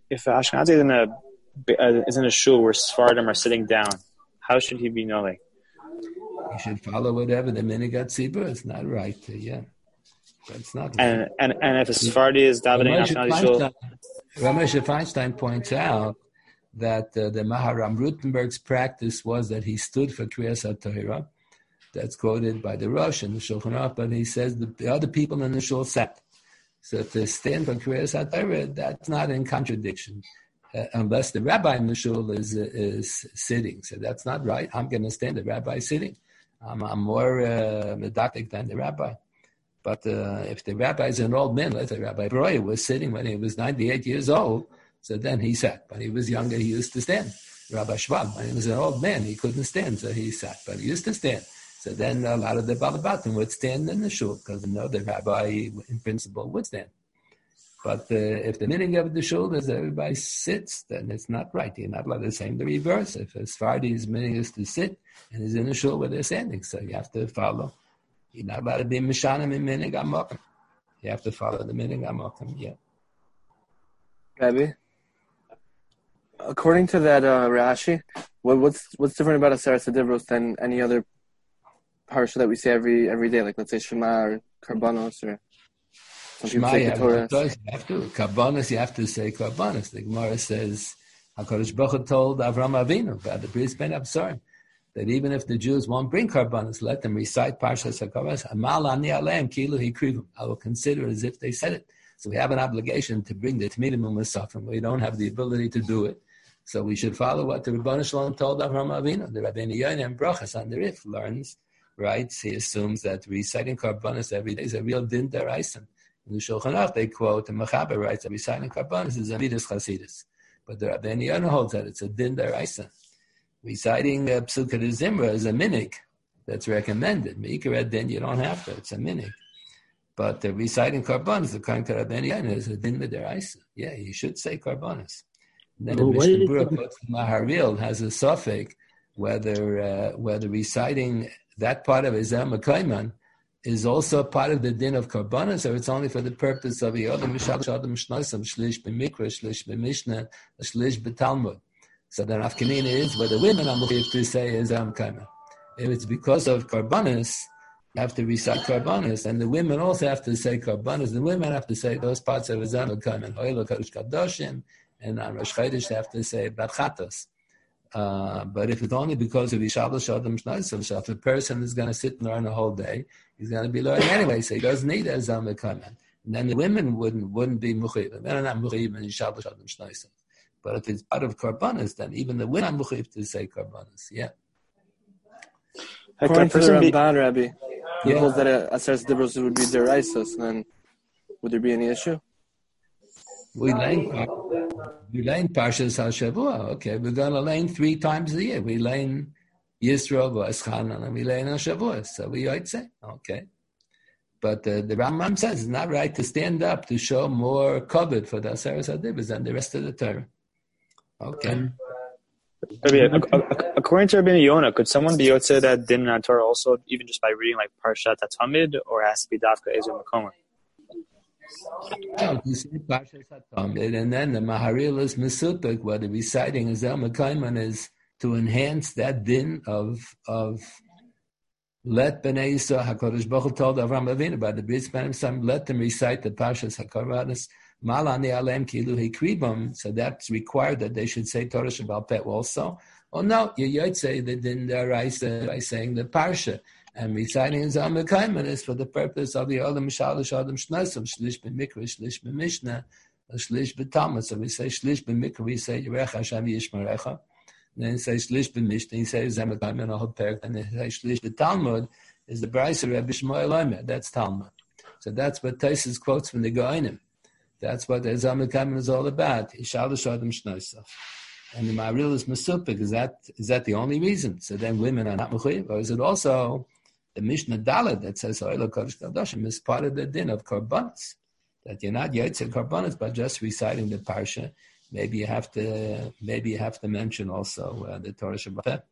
is in a shul where Sfardim are sitting down, how should he be knowing? He should follow whatever the Minigat Tzibur. It's not right. Yeah, that's not. And if a Sephardi is davening Ashkenazi shul, Ramesha Feinstein points out that the Maharam Rutenberg's practice was that he stood for Kriyas HaTorah. That's quoted by the Rosh and the Shulchan Aruch, but he says the other people in the shul sat. So to stand for Kriyas HaTorah, that's not in contradiction, unless the rabbi in the shul is sitting. So that's not right. I'm going to stand. The rabbi sitting. I'm more medactic than the rabbi. But if the rabbi is an old man, let's say Rabbi Breuer was sitting when he was 98 years old, so then he sat. When he was younger, he used to stand. Rabbi Schwab, when he was an old man, he couldn't stand, so he sat. But he used to stand. So then a lot of the Balabatim would stand in the shul, because the rabbi, in principle, would stand. But if the meaning of the shul is that everybody sits, then it's not right. You're not allowed to say the reverse. If a Sephardi's meaning is to sit, and he's in the shul where they're standing, so you have to follow. You're not allowed to be Mishanim in Minig HaMokim. You have to follow the Minig HaMokim, yeah. Rabbi, according to that Rashi, what's different about Aseres Adibros than any other parsha that we say every day, like let's say Shema or Karbanos or some people say Torah? You have to. Karbanos, you have to say Karbanos. The Gemara says, HaKadosh Baruch Hu told Avram Avinu, by the priest Ben Absarim, that even if the Jews won't bring Karbanos, let them recite Parshas HaKarbanos. Amal ani aleim kilu hikrivim. I will consider as if they said it. So we have an obligation to bring the Tmidim Musafim. We don't have the ability to do it. So we should follow what the Rebbeinu Shalom told Avraham Avinu. The Rabbeinu Yonah and Brachas on the Rif learns, right? He assumes that reciting Karbanos every day is a real din deraisa. In the Shulchan Aruch, they quote, and Mechaber writes that reciting Karbanos is a midas chasidus. But the Rabbeinu Yonah holds that it's a din deraisa. Reciting Psukkah de Zimra is a minig that's recommended. Meikar din, you don't have to. It's a minig. But reciting Karbanos, according to Rabbeinu Yonah, is a din deraisa. Yeah, you should say Karbanos. Then the Mishnah Berurah Maharil has a suffix whether reciting that part of Ezer Mekayman is also part of the din of Karbanos, or it's only for the purpose of Yodim Mishal Shadam Shnoisam Shlish B'Mikra, Shlish B'Mishnah, Shlish B'Talmud. So the nafkamina is where the women are mechuyev to say Ezer Mekayman. If it's because of Karbanos, you have to recite Karbanos, and the women also have to say Karbanos. The women have to say those parts of Ezer Mekayman, Hoyle Kadosh Kadoshim, and on Rosh Chodesh they have to say Barchatos. But if it's only because of Yishal Shadam Shnoisam, if a person is going to sit and learn a whole day, he's going to be learning anyway, so he doesn't need Ezer Mekayman. And then the women wouldn't be mechuyev. The men are not mechuyev in Yishal Shadam Shnoisam. But if it's part of Karbanos, then even the women are mechuyev to say Karbanos. Yeah. According to the Ramban, Rabbi, he holds that a Aseret Dibros would be deraisa. So then, would there be any issue? We learn Parshas HaShavua. Okay, we're going to learn 3 times a year. We learn Yisro, V'Eschanan, and we learn HaShavua. So we might say, okay. But the Rambam says it's not right to stand up to show more covet for the Aseret HaDibros than the rest of the Torah. Okay. According to Rabbeinu Yonah, could someone be yotze that din in Torah also, even just by reading like Parshat HaTamid, or has to be Dafka Ezer Mekomer? No, you see Parshat HaTamid, and then the Maharil is Mesupik, where the reciting Ezer Mekayman is to enhance that din of let Bnei Yisrael, HaKadosh Baruch Hu told Avraham Avinu by the Bris Benim, let them recite the Parshas HaKarbanos. Malani alem kilu hikribam, so that's required that they should say Torah Shabbal Peh also. Oh no, you say the din deraisa by saying the parsha and reciting Ezer Mekayman is for the purpose of the Olam Shalosh Adam Shnosam Shlish B'Mikra, Shlish B'Mishnah, Shlish B'Talmud. So we say Shlish B'Mikra, we say Yerech Hashem Yishmerecha. Then say Shlish B'Mishnah, he says Ezer Mekayman a whole parak, and then say Shlish B'Talmud is the Brayser Rebbe Shmuel Omer. That's Talmud. So that's what Taisus quotes from the Goinim. That's what the Ezer Mekayman is all about. Yishalosh Adam Shnosam. And the Maharil is Mesupik. Is that the only reason? So then women are not mechuyev, or is it also the Mishnah Dalet that says Hoyle Kodesh Kadoshim is part of the din of Karbanos, that you're not yotze Karbanos by just reciting the parsha. Maybe you have to mention also the Torah Shabbal Peh.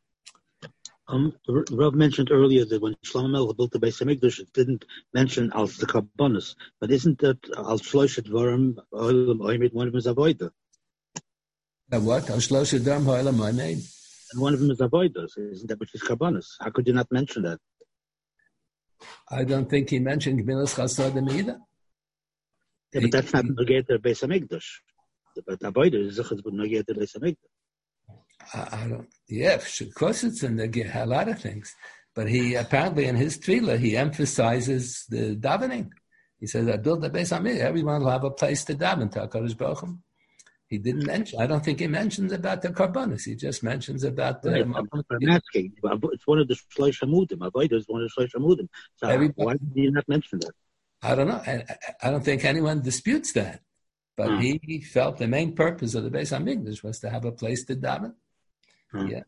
Rav mentioned earlier that when Shlomo Melech built the Beis Hamikdash, it didn't mention als the Karbanos, but isn't that als Shlosh Dvarim Oimid one of them is Avodah? What? Al Shlosh Dvarim Ha'olam Oimid. And one of them is Avodah. Isn't that which is Karbanos? How could you not mention that? I don't think he mentioned Gemilas Chasadim either. Yeah, but that's not Nogeh to Beis Hamikdash. But Avodah is Nogeh to Beis Hamikdash. I don't. Yeah, of course it's in a lot of things, but he apparently in his tefillah he emphasizes the davening. He says, "I build the Beis Hamikdash. Everyone will have a place to daven to HaKadosh Baruch Hu." He didn't mention. I don't think he mentions about the Karbanos. He just mentions about the. Right, I'm asking. It's one of the Shlosh Hamudim. Avodah is one of the Shlosh Hamudim. So why did you not mention that? I don't know. I don't think anyone disputes that. But he felt the main purpose of the Beis Hamikdash was to have a place to daven. Yeah.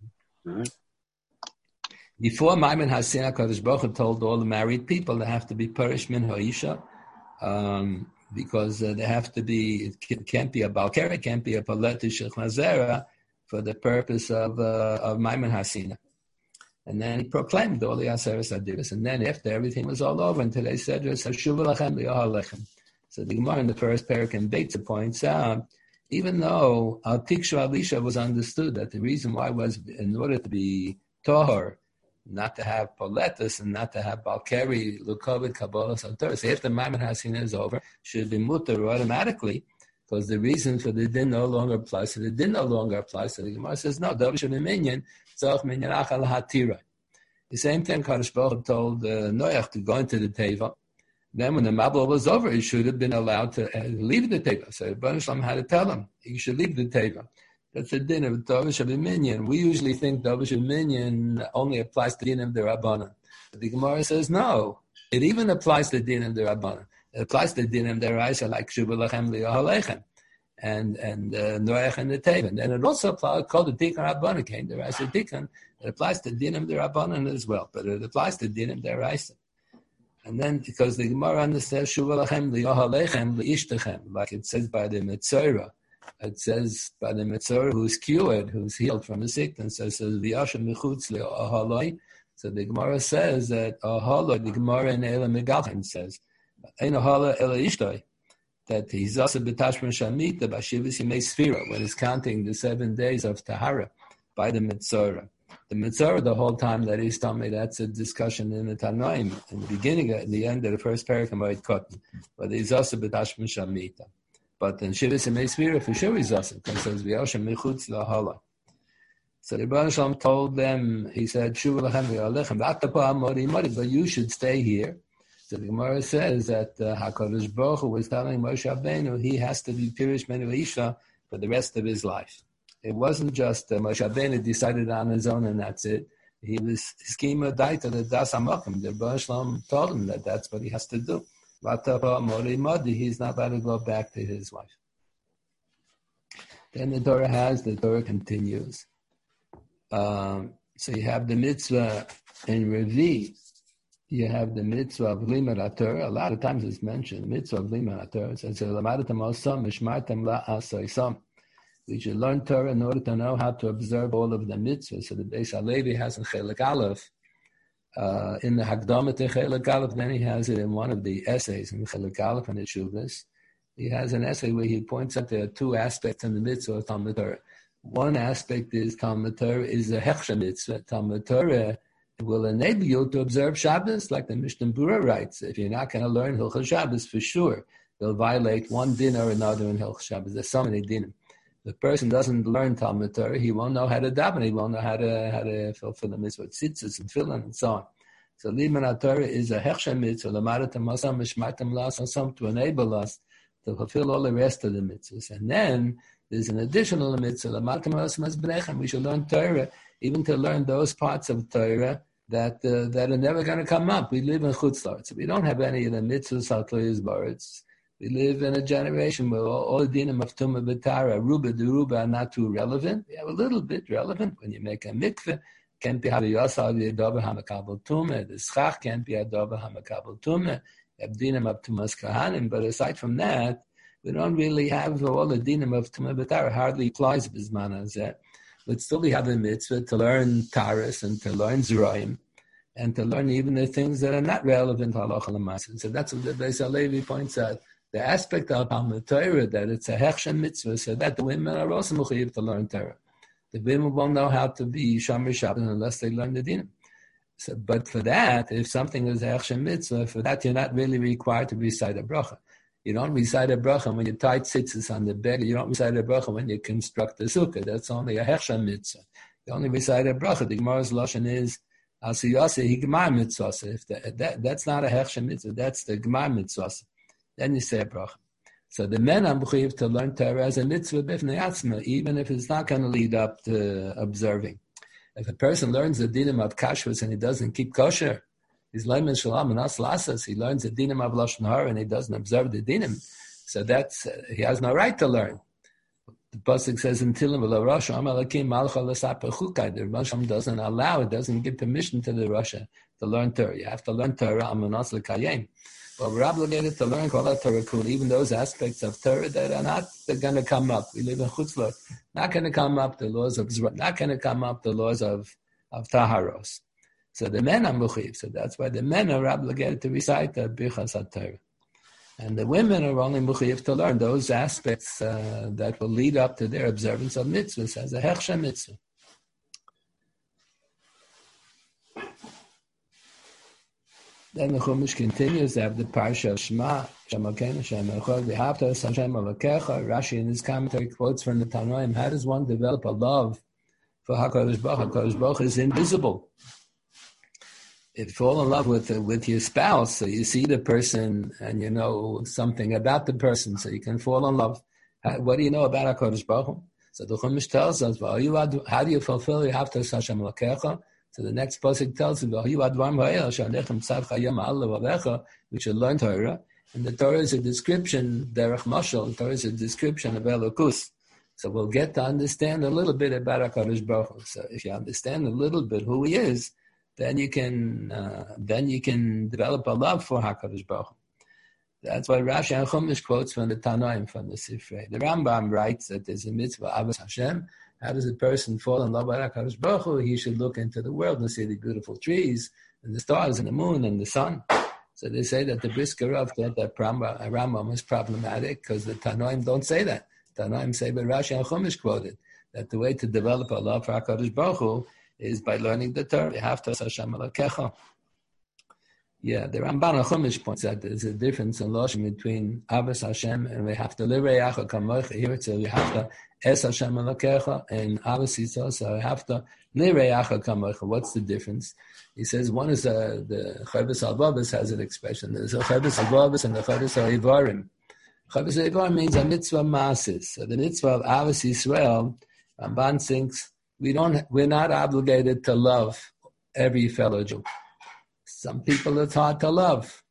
Before Maimon Hasina, HaKadosh Baruch Hu told all the married people they have to be Perish Min Ha'isha, because they have to be. It can't be a Balkera, it can't be a Paletish Chazera for the purpose of Maimon Hasina. And then he proclaimed all the Aseres Adivis. And then after everything was all over, until they said, Hashuv Lachem V'Yahal Lechem. So the Gemara in the first parak in Beitza points out, even though Al Tikshu Alisha was understood that the reason why was in order to be Tohar, not to have Poletus and not to have Balkeri, Lukovid, Kabbalah, Santor. So after Maimon Hasina is over, should be mutter automatically, because the reason for the din no longer applies. So the din no longer applies. So the Gemara says, no, Davish and Minyan, Tzach Minyan Achal Hatira. The same thing Kadosh Baruch Hu told Noach to go into the Teva. Then when the Mabul was over, he should have been allowed to leave the Teva. So Rebbeinu Shalom had to tell him he should leave the Teva. That's the din of Dovish of Minyan. We usually think Dovish of Minyan only applies to din of the Rabbanan. But the Gemara says no. It even applies to din of the Rabbanan. It applies to din of the Raisa like Shuva Lachem Li'ahalechem and Noach and the Teva. And then it also applies called the Tikkun Rabbanan came the Raisa Tikkun. It applies to din of the Rabbanan as well, but it applies to din of the Raisa. And then because the Gemara understands Shuva Lachem Li'ahalechem Li'ishtechem, like it says by the Metzora. It says by the Metzora who's cured, who's healed from a sickness. So it says V'yashem Mechutz Li'ahaloi. So the Gemara says that Ahaloi, the Gemara in Ela Megalchem says, Ein Ahala Ela Ishtoi, that he's also B'tashman Shamit, the Bashivas Yimei Sfira, when he's counting the 7 days of Tahara by the Metzora. The Metzora, the whole time that he's telling me, that's a discussion in the Tanoim, in the beginning, at the end of the first paragraph, Moed Kotten. But he's also B'tashman Shamita. But in Shivas Yimei Sfira, for sure he's also, because it says V'yashem Mechutz L'Ahala. So the Rebbeinu Shalom told them, he said, Shuva Lachem V'Alechem, V'atapa Mori Mori, but you should stay here. So the Gemara says that HaKadosh Baruch Hu was telling Moshe Rabbeinu he has to be Pirish Menu Isha for the rest of his life. It wasn't just Moshe Rabbeinu decided on his own and that's it. He was schema daita the Das HaMakom. The Rebbeinu Shalom told him that that's what he has to do. V'atapa Mori Mori, he's not about to go back to his wife. Then the Torah continues. So you have the mitzvah in Revi. You have the mitzvah of Limud HaTorah. A lot of times it's mentioned, mitzvah of Limud HaTorah. It says, Lamadatam osam, mishmartam la'asoisam. We should learn Torah in order to know how to observe all of the mitzvahs. So the Beis HaLevi has in Chelik Aleph, in the Hakdama to Chelik Aleph, then he has it in one of the essays in Chelik Aleph and Shuvas. He has an essay where he points out there are two aspects in the mitzvah of Talmud Torah. One aspect is Talmud Torah is a hechsha mitzvah. Talmud Torah will enable you to observe Shabbos, like the Mishnah Berurah writes. If you're not going to learn Hilchos Shabbos, for sure, you'll violate one din or another in Hilchos Shabbos. There's so many dinim. The person doesn't learn Talmud Torah, he won't know how to daven, he won't know how to fulfill the mitzvah, tzitzis and tefillin and so on. So Limud HaTorah is a hechsha mitzvah, l'madatam osam mishmartam la'asam, to enable us to fulfill all the rest of the mitzvahs. And then there's an additional mitzvah, we should learn Torah, even to learn those parts of Torah that are never going to come up. We live in Chutz La'aretz. So we don't have any of the mitzvahs HaTorah's Baretz. We live in a generation where all the dinim of Tumah B'Tara, Ruba Deruba are not too relevant. We have a little bit relevant. When you make a mikveh, can't be Haviyasa V'Yadova HaMakabel Tumah. The Schach can't be Yadova HaMakabel Tumah. You have dinim of Tumas Kahanim. But aside from that, we don't really have all the dinim of Tumah B'Tara. Hardly applies B'Zman Hazeh. But still we have a mitzvah to learn Taras and to learn Zerayim and to learn even the things that are not relevant to Halacha L'Maaseh. So that's what the Beis HaLevi points out. The aspect of Talmud Torah, that it's a hechsha mitzvah, so that the women are also mechuyev to learn Torah. The women won't know how to be Shomer Shabbos unless they learn the dinim. So, but for that, if something is a hechsha mitzvah, for that you're not really required to recite a bracha. You don't recite a bracha when you tie tzitzis on the bed. You don't recite a bracha when you construct the sukkah. That's only a hechsha mitzvah. You only recite a bracha. The Gemara's lashon is asiyase higmar mitzvah. If that's not a hechsha mitzvah, that's the gmar mitzvah. Then you say a bracha. So the men are mechuyev to learn Torah as a mitzvah b'fnei atzma, even if it's not going to lead up to observing. If a person learns the dinim of kashrus and he doesn't keep kosher, he's leimen shalom and as lasas. He learns the dinim of lashon hara and he doesn't observe the dinim. So that's he has no right to learn. The pasuk says in Tilim v'lo Rasha Amalakim Malcha l'saper chukai. The Rebbeinu doesn't allow, it doesn't give permission to the Rasha to learn Torah. You have to learn Torah amanas l'kayem. But we're obligated to learn Kol HaTorah, even those aspects of Torah that are not going to come up. We live in Chutz La'aretz. Not going to come up the laws of Zerah. Not going to come up the laws of Taharos. So the men are mechuyev. So that's why the men are obligated to recite the Birchas HaTorah. And the women are only mechuyev to learn those aspects that will lead up to their observance of mitzvahs as a hechsha mitzvah. Then the Chumash continues. They have the parsha of Shema, Shemakenu, Shem Echad, V'Havta Hashem Elokecha. Rashi in his commentary quotes from the Tanoim. How does one develop a love for HaKadosh Baruch Hu? HaKadosh Baruch Hu is invisible. if you fall in love with your spouse, so you see the person and you know something about the person, so you can fall in love. What do you know about HaKadosh Baruch Hu? So the Chumash tells us, how do you fulfill your Haftarah Hashem Elokecha? So the next pasuk tells us, we should learn Torah. And the Torah is a description, Derech Mashal, the Torah is a description of Elokus. So we'll get to understand a little bit about HaKadosh Baruch Hu. So if you understand a little bit who he is, then you can develop a love for HaKadosh Baruch Hu. That's why Rashi and Chumash quotes from the Tanoim, from the Sifrei. The Rambam writes that there's a mitzvah, Avos Hashem. How does a person fall in love with HaKadosh Baruch Hu? He should look into the world and see the beautiful trees and the stars and the moon and the sun. So they say that the Brisker Rav thought that Rambam was problematic because the Tanoim don't say that. Tanoim say, but Rashi and Chumash quoted that the way to develop a love for HaKadosh Baruch Hu is by learning the Torah. Haftarah Hashem Elokecha. Yeah, the Ramban and Chumash points out there's a difference in Lashon between Avos Hashem and we have to Lireyacha Kamocha. Here it's we have to Es Hashem Elokecha, and Avos Yisrael, so we have to Lireyacha Kamocha. What's the difference? He says one is the Chavis Al-Babas has an expression. There's a Chavis Al-Babas and the Chavis Al-Ivarim. Chavis Al-Ivarim means a mitzvah masis. So the mitzvah of Avos Yisrael, Ramban thinks we're not obligated to love every fellow Jew. Some people it's hard to love.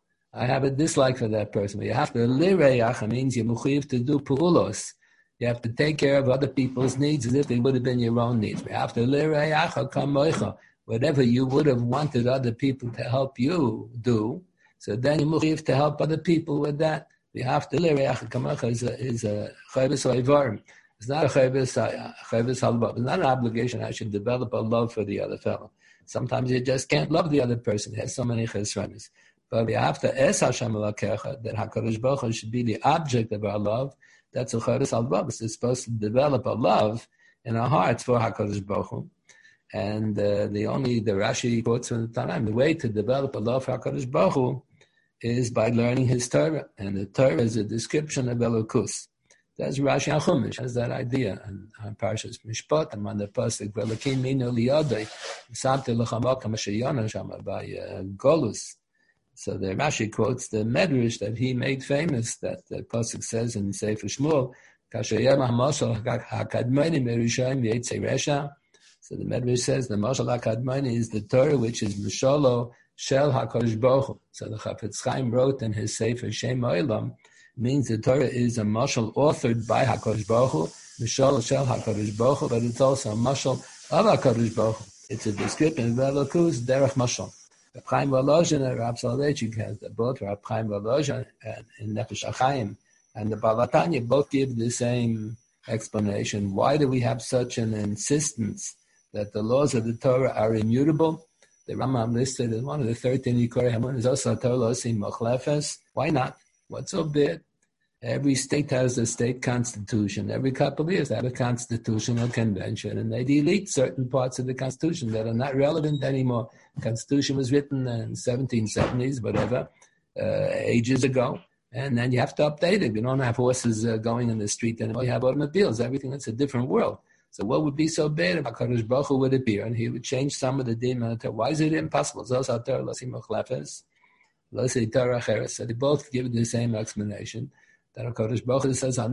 I have a dislike for that person. But you have to lireyacha, means you're mechuyev to do pu'ulos. You have to take care of other people's needs as if they would have been your own needs. You have to lireyacha kamoicha. Whatever you would have wanted other people to help you do, so then you're mechuyev to help other people with that. You have to lireyacha kamoicha is a chavis ha'avarim. It's not a chavis halva. It's not an obligation. I should develop a love for the other fellow. Sometimes you just can't love the other person. It has so many chesronis. But we have to es Hashem Elokecha, that HaKadosh Baruch Hu should be the object of our love. That's a chavis halva. It's supposed to develop a love in our hearts for HaKadosh Baruch Hu. And the Rashi quotes from the Tanaim, the way to develop a love for HaKadosh Baruch Hu is by learning his Torah. And the Torah is a description of Elokus. That's Rashi and Chumash has that idea. And on Parshas Mishpat, and on the pasuk V'Elokim minu liyadei, Samti l'chamakam ashayana shama by Golus. So the Rashi quotes the Medrash that he made famous, that the pasuk says in Sefer Shmuel, Kashayam ha'mashal hakadmoni merushaim v'yitzei resha. So the Medrash says the mashal hakadmoni is the Torah, which is Mishalo Shel HaKadosh Baruch Hu. So the Chafetz Chaim wrote in his Sefer Shem Ha'olam, means the Torah is a mashal authored by HaKadosh Baruch Hu, Mishal Shel HaKadosh Baruch Hu, but it's also a mashal of HaKadosh Baruch Hu. It's a description of Elokus, Derech Mashal. Reb Chaim Volozhin and Rab Soloveitchik has both Reb Chaim Volozhin and in Nefesh HaChaim and the Baal HaTanya both give the same explanation. Why do we have such an insistence that the laws of the Torah are immutable? The Rambam listed as one of the 13 Yikorei Hamun is also Torah Losim Mochlefes. Why not? What's so bad? Every state has a state constitution. Every couple of years they have a constitutional convention, and they delete certain parts of the constitution that are not relevant anymore. The constitution was written in 1770s, whatever, ages ago, and then you have to update it. You don't have horses going in the street anymore. You have automobiles. Everything that's a different world. So what would be so bad if HaKadosh Baruch Hu would appear and he would change some of the din? Why is it impossible? So they both give the same explanation. That HaKadosh Baruch Hu says,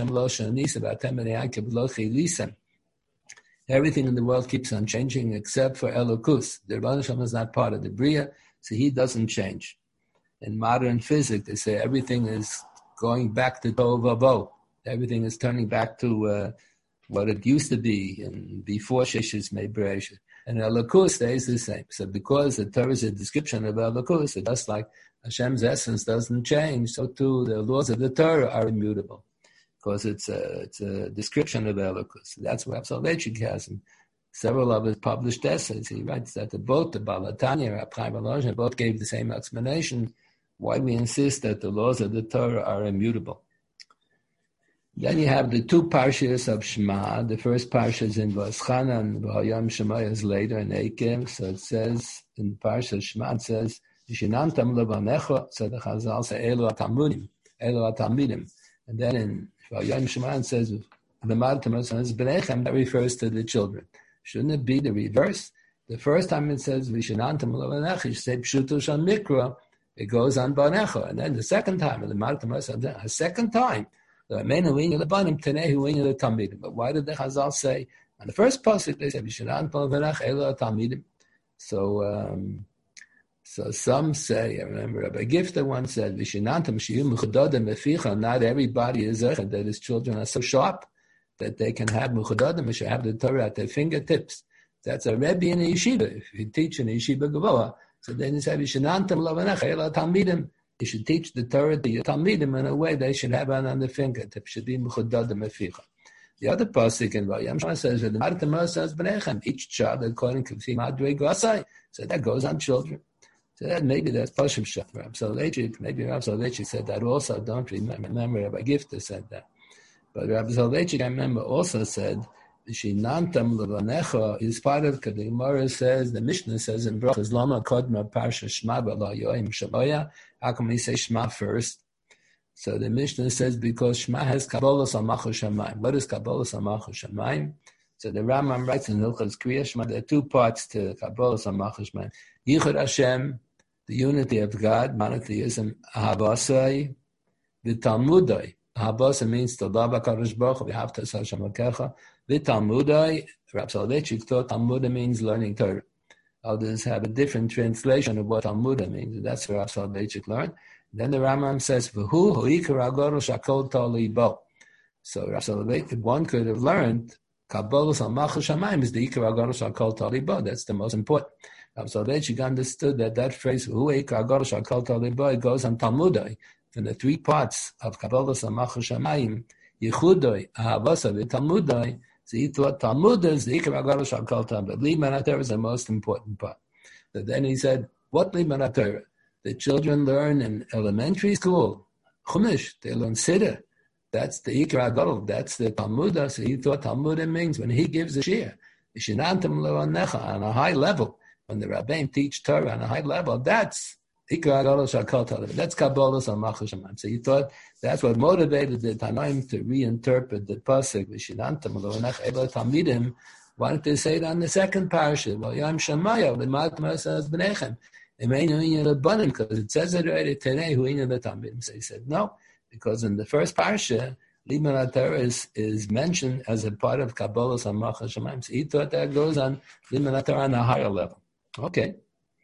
everything in the world keeps on changing except for Elokus. The Rebbeinu Shalom is not part of the Bria, so he doesn't change. In modern physics, they say everything is going back to Tohu Vavohu. Everything is turning back to what it used to be and before Sheshis made Bereshit. And Elokus stays the same. So because the Torah is a description of Elokus, it's just like Hashem's essence doesn't change, so too the laws of the Torah are immutable, because it's a description of Elokus. That's what Soloveitchik has in several of his published essays. He writes that both the Baal HaTanya and Reb Chaim Volozhin both gave the same explanation why we insist that the laws of the Torah are immutable. Then you have the two parshas of Shema. The first parsha is in V'Aschana, and V'Hayam Shema is later in Eikim. So it says in the parsha Shema, it says, Yishinantam levanecha, so the Chazal say, Elu atamidim. And then in V'Hayam Shema it says, V'Martam says, B'nechem, that refers to the children. Shouldn't it be the reverse? The first time it says Vishanantam Lavanecha, you say Pshuto Shal Mikra, it goes on Banecha. And then the second time, a second time, but why did the Chazal say, on the first pasuk they said Vishanantam Lavanecha Ela Talmidim? So some say, I remember Rabbi Gifta once said, Vishanantam Shiyum Mechudadim Meficha, not everybody is that his children are so sharp that they can have Mechudadim, they should have the Torah at their fingertips. That's a Rebbe in a yeshiva. If you teach in a yeshiva Gavoha, so then you say, Vishanantam Lavanecha Ela Talmidim. You should teach the Torah to your Talmidim in a way they should have it on the fingertips, should be Mechudadim Meficha. The other pasuk in Vayam Shema says, each child according to Madrei Gosai. So that goes on children. So that maybe that's Pashim Shach. Maybe Rav Soloveitchik said that also. I don't remember. Rabbi Gifta said that. But Rabbi Soloveitchik, I remember, also said, Vishinantam Levanecha is part of the Gemara says, the Mishnah says in Brachas, Lama Kodma Parsha Shema B'la Yoim Shaloya. How come we say Shema first? So the Mishnah says because Shema has Kabbalah Samach Shamayim. What is Kabbalah Samach Shamayim? So the Rambam writes in Hilchos Kriya Shema, there are two parts to Kabbalah Samach Shamayim. Yichud Hashem, the unity of God, monotheism, Ahavasai, V'Talmudai. Ahavasai means to love HaKadosh Baruch Hu, V'Havta Hashem Elokecha. V'Talmudai, Rav Soloveitchik thought Talmudah means learning Torah. Others have a different translation of what Talmudah means. That's what Rav Soloveitchik learned. Then the Rambam says, "V'hu ho'ikar hagorol shakol tali bo." So Rav Soloveitchik, one could have learned Kabbalah Samach Shamayim is the ikar hagorol shakol tali bo. That's the most important. Rav Soloveitchik understood that phrase "v'hu ho'ikar hagorol shakol tali bo" it goes on Talmudai. From the three parts of Kabbalah Samach Shamayim, Yichudai, Ahavasa, Talmudai. So he thought Talmud is the ikar hagorol shakol tali bo. Liman HaTorah is the most important part. So then he said, "What Liman HaTorah?" The children learn in elementary school, Chumash, they learn Siddur. That's the Ikar HaGadol, that's the Talmud. So he thought Talmud means when he gives a shir, Vishanantam Levanecha on a high level, when the Rabbeim teach Torah on a high level, that's Ikar HaGadol Shakal Talmud. That's Kabbalah Samach Shamayim. So he thought that's what motivated the Tanaim to reinterpret the pasuk Vishanantam Levanecha Ela Talmidim. Wanted to say it on the second parasha, Vayam Shemaya, L'mat Masas B'nechem. Because it says it already today, so he said no, because in the first parsha, Liman HaTorah is mentioned as a part of Kabbalah Samach Shamayim. So he thought that goes on Liman HaTorah on a higher level. Okay.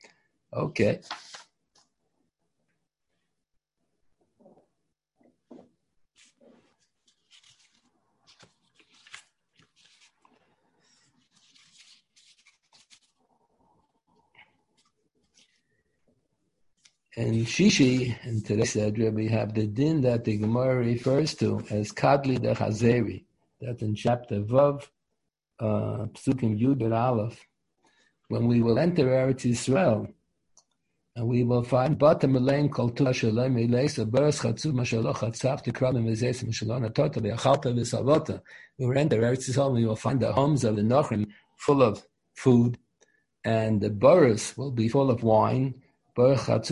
In Shishi, in today's Sedra, we have the din that the Gemara refers to as Kadli de Chazeri. That's in chapter Vav, Psukim Yud and Aleph. When we will enter Eretz Yisrael, and we will find Batam Elaine called Tu Hashalem Elesa, Beres Chatzu Mashaloch Chatzaf Tikrabim Vizes Mashalona Tota V'Achalta V'Savota. We will enter Eretz Yisrael, and we will find the homes of the Nochrim full of food, and the Beres will be full of wine. So it says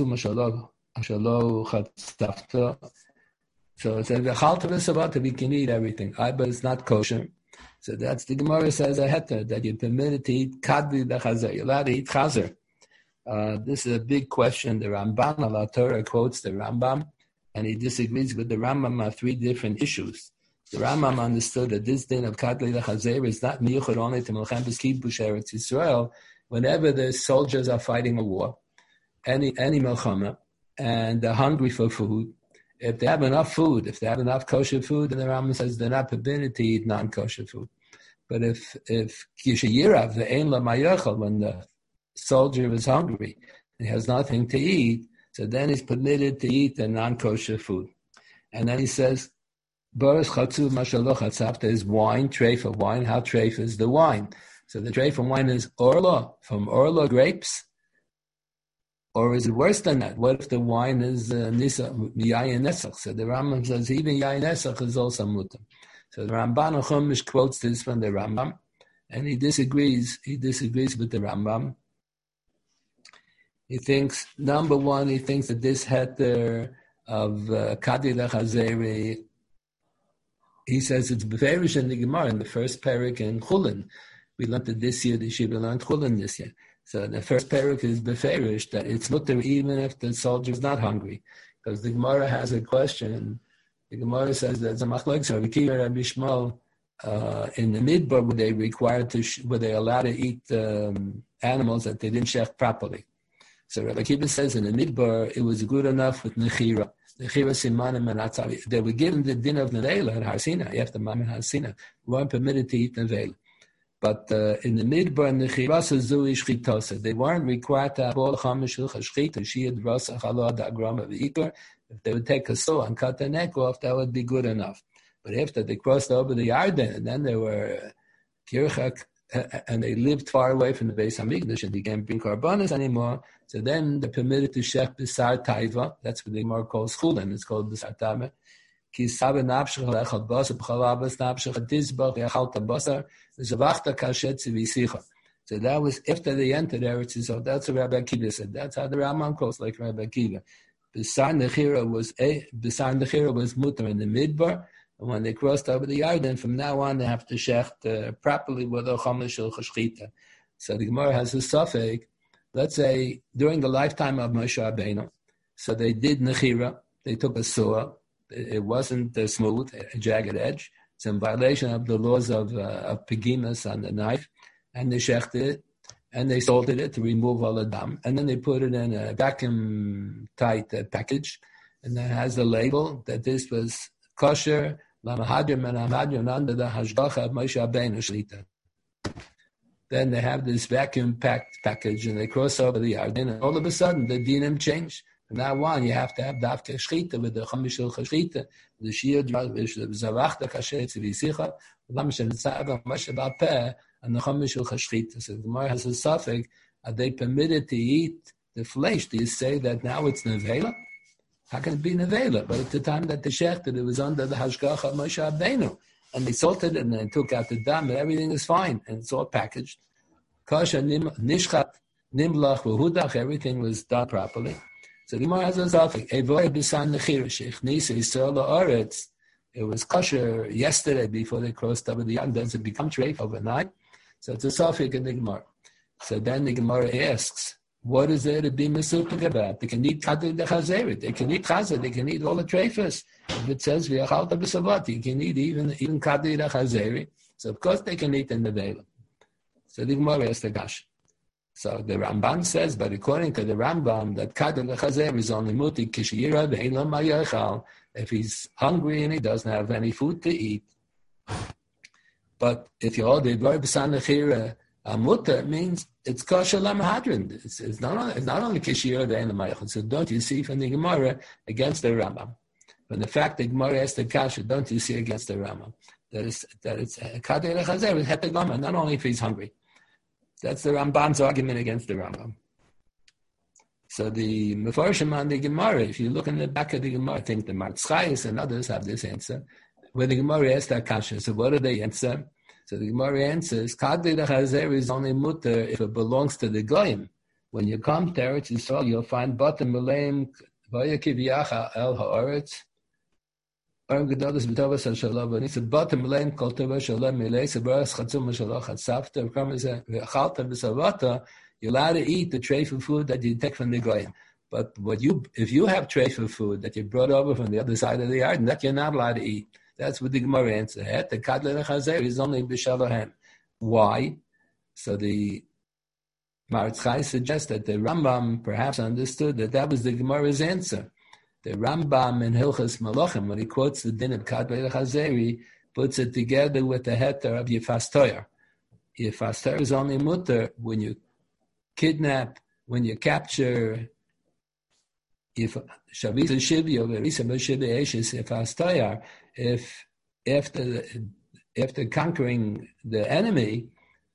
we can eat everything. But it's not kosher. So that's the Gemara says a heter that you're permitted to eat kadli de chazer. You're allowed to eat chazer. This is a big question. The Ramban al Torah quotes the Rambam, and he disagrees with the Rambam on three different issues. The Rambam understood that this din of kadli de chazer is not miyuchad only to Melchem's Kibush Eretz Yisrael. Whenever the soldiers are fighting a war, any melchama, and they're hungry for food. If they have enough food, if they have enough kosher food, then the Rambam says they're not permitted to eat non-kosher food. But if Kishayirav, the Ein La Mayachal, when the soldier is hungry, he has nothing to eat, so then he's permitted to eat the non-kosher food. And then he says, Boris Chatzu Mashaloch Hatzavta is wine, treif of wine. How treif is the wine? So the treif of wine is orla, from orla grapes. Or is it worse than that? What if the wine is nisa yayin nesach? So the Rambam says even yayin nesach is also mutam. So the Ramban Chumash quotes this from the Rambam, and he disagrees. He disagrees with the Rambam. He thinks that this heter of Kadli Lechazeri, he says it's beferish in the Gemara in the first parak in Chulin. We learned it this year. The Yeshiva learned Chulin this year. So the first parak is beferish that it's mutter even if the soldier is not hungry, because the Gemara has a question. The Gemara says that Rabbi Kiva and Rabbi Shmuel in the midbar were they allowed to eat animals that they didn't shech properly. So Rabbi Kiva says in the midbar it was good enough with nechira. Nechira simanim and atzavi. They were given the din of nevela at Har Sinai. You have to mam in Har Sinai. We weren't permitted to eat nevela. But in the midbar, they weren't required to have all chamish shchita, shiyad rasa chalad agrama v'ikar. If they would take a saw and cut the neck off, that would be good enough. But after they crossed over the Yarden, and then they were kirchak, and they lived far away from the Beis Hamikdash, and they can't bring karbanas anymore. So then they're permitted to shech b'sar taiva. That's what the Gemara calls chulin. It's called b'sar taiva. Ki sabe napshach lechad basar b'chalabas napshach dizbach yachal tabasar zavachta kashet tzivisicha. So that was after they entered Eretz Yisrael. That's what Rabbi Akiva said. That's how the Rambam calls like Rabbi Akiva. B'sar nechira was mutter in the midbar, and when they crossed over the Yarden, from now on they have to shecht properly with a chomesh shel chashchita. So the Gemara has a suffix. Let's say during the lifetime of Moshe Rabbeinu, so they did nechira. They took a saw. It wasn't smooth, a jagged edge. It's in violation of the laws of pegimas on the knife, and they shechted it, and they salted it to remove all the dam, and then they put it in a vacuum-tight package, and that has a label that this was kosher, lamahadrim and amhadrim under the hashgacha of Moshe Rabbeinu shlita. Then they have this vacuum-packed package, and they cross over the Yarden, and all of a sudden the dinim changed. From now on, you have to have dafke shchita with the chamish shel chashchita, the shir zavachta kasher tzivisicha, lam shel tzava mashe ba'peh, and the chamish shel chashchita. So the Gemara has a suffix: are they permitted to eat the flesh? Do you say that now it's nevela? How can it be nevela? But at the time that they shechted, it was under the hashgacha of Moshe Rabbeinu, and they salted it and they took out the dam, and everything is fine, and it's all packaged. Kasha nishchat nimlach v'hudach, everything was done properly. So the Gemara has a suffix. It was kosher yesterday before they crossed over the Yarden. Does it become treif overnight? So it's a suffix in the Gemara. So then the Gemara asks, what is there to be mesupik about? They can eat kadir dechazeret. They can eat chazer. They can eat all the treifas. If it says v'yachalta b'savat, you can eat even kadir dechazeret. So of course they can eat in the veil. So the Gemara asks the gash. So the Ramban says, but according to the Rambam, that kader lechazer is only muti kishiyira ve'elam ma'yachal, if he's hungry and he doesn't have any food to eat. But if you order b'san lechira mutter, it means it's kosher lamahadrin. It's not only kishiyira ve'elam ma'yachal. So don't you see from the Gemara against the Rambam? From the fact that Gemara asked the kasha, don't you see against the Rambam that it's kader lechazer is hetegama, not only if he's hungry. That's the Ramban's argument against the Rambam. So the Mefarshim on the Gemara, if you look in the back of the Gemara, I think the Marzchayis and others have this answer. When the Gemara asks that kasha, so what do they answer? So the Gemara answers, Kadri Chazer is only mutter if it belongs to the Goyim. When you come to Eretz Yisrael, you'll find Batim Meleim Vayakiv Yacha El Ha'aretz. You're allowed to eat the treif food that you take from the goyim. But if you have treif food that you brought over from the other side of the yard, that you're not allowed to eat. That's what the Gemara answer. The kadle lechazer is only b'shalahem. Why? So the Marzchai suggests that the Rambam perhaps understood that was the Gemara's answer. The Rambam in Hilchas Malachim, when he quotes the din of Kadvei Lechazeri, puts it together with the heter of Yefas Toyer. Yefas Toyer is only mutter when you kidnap, when you capture Shavisa Shivya, Verisa B'Shivya Eshes Yefas Toyer. If after conquering the enemy,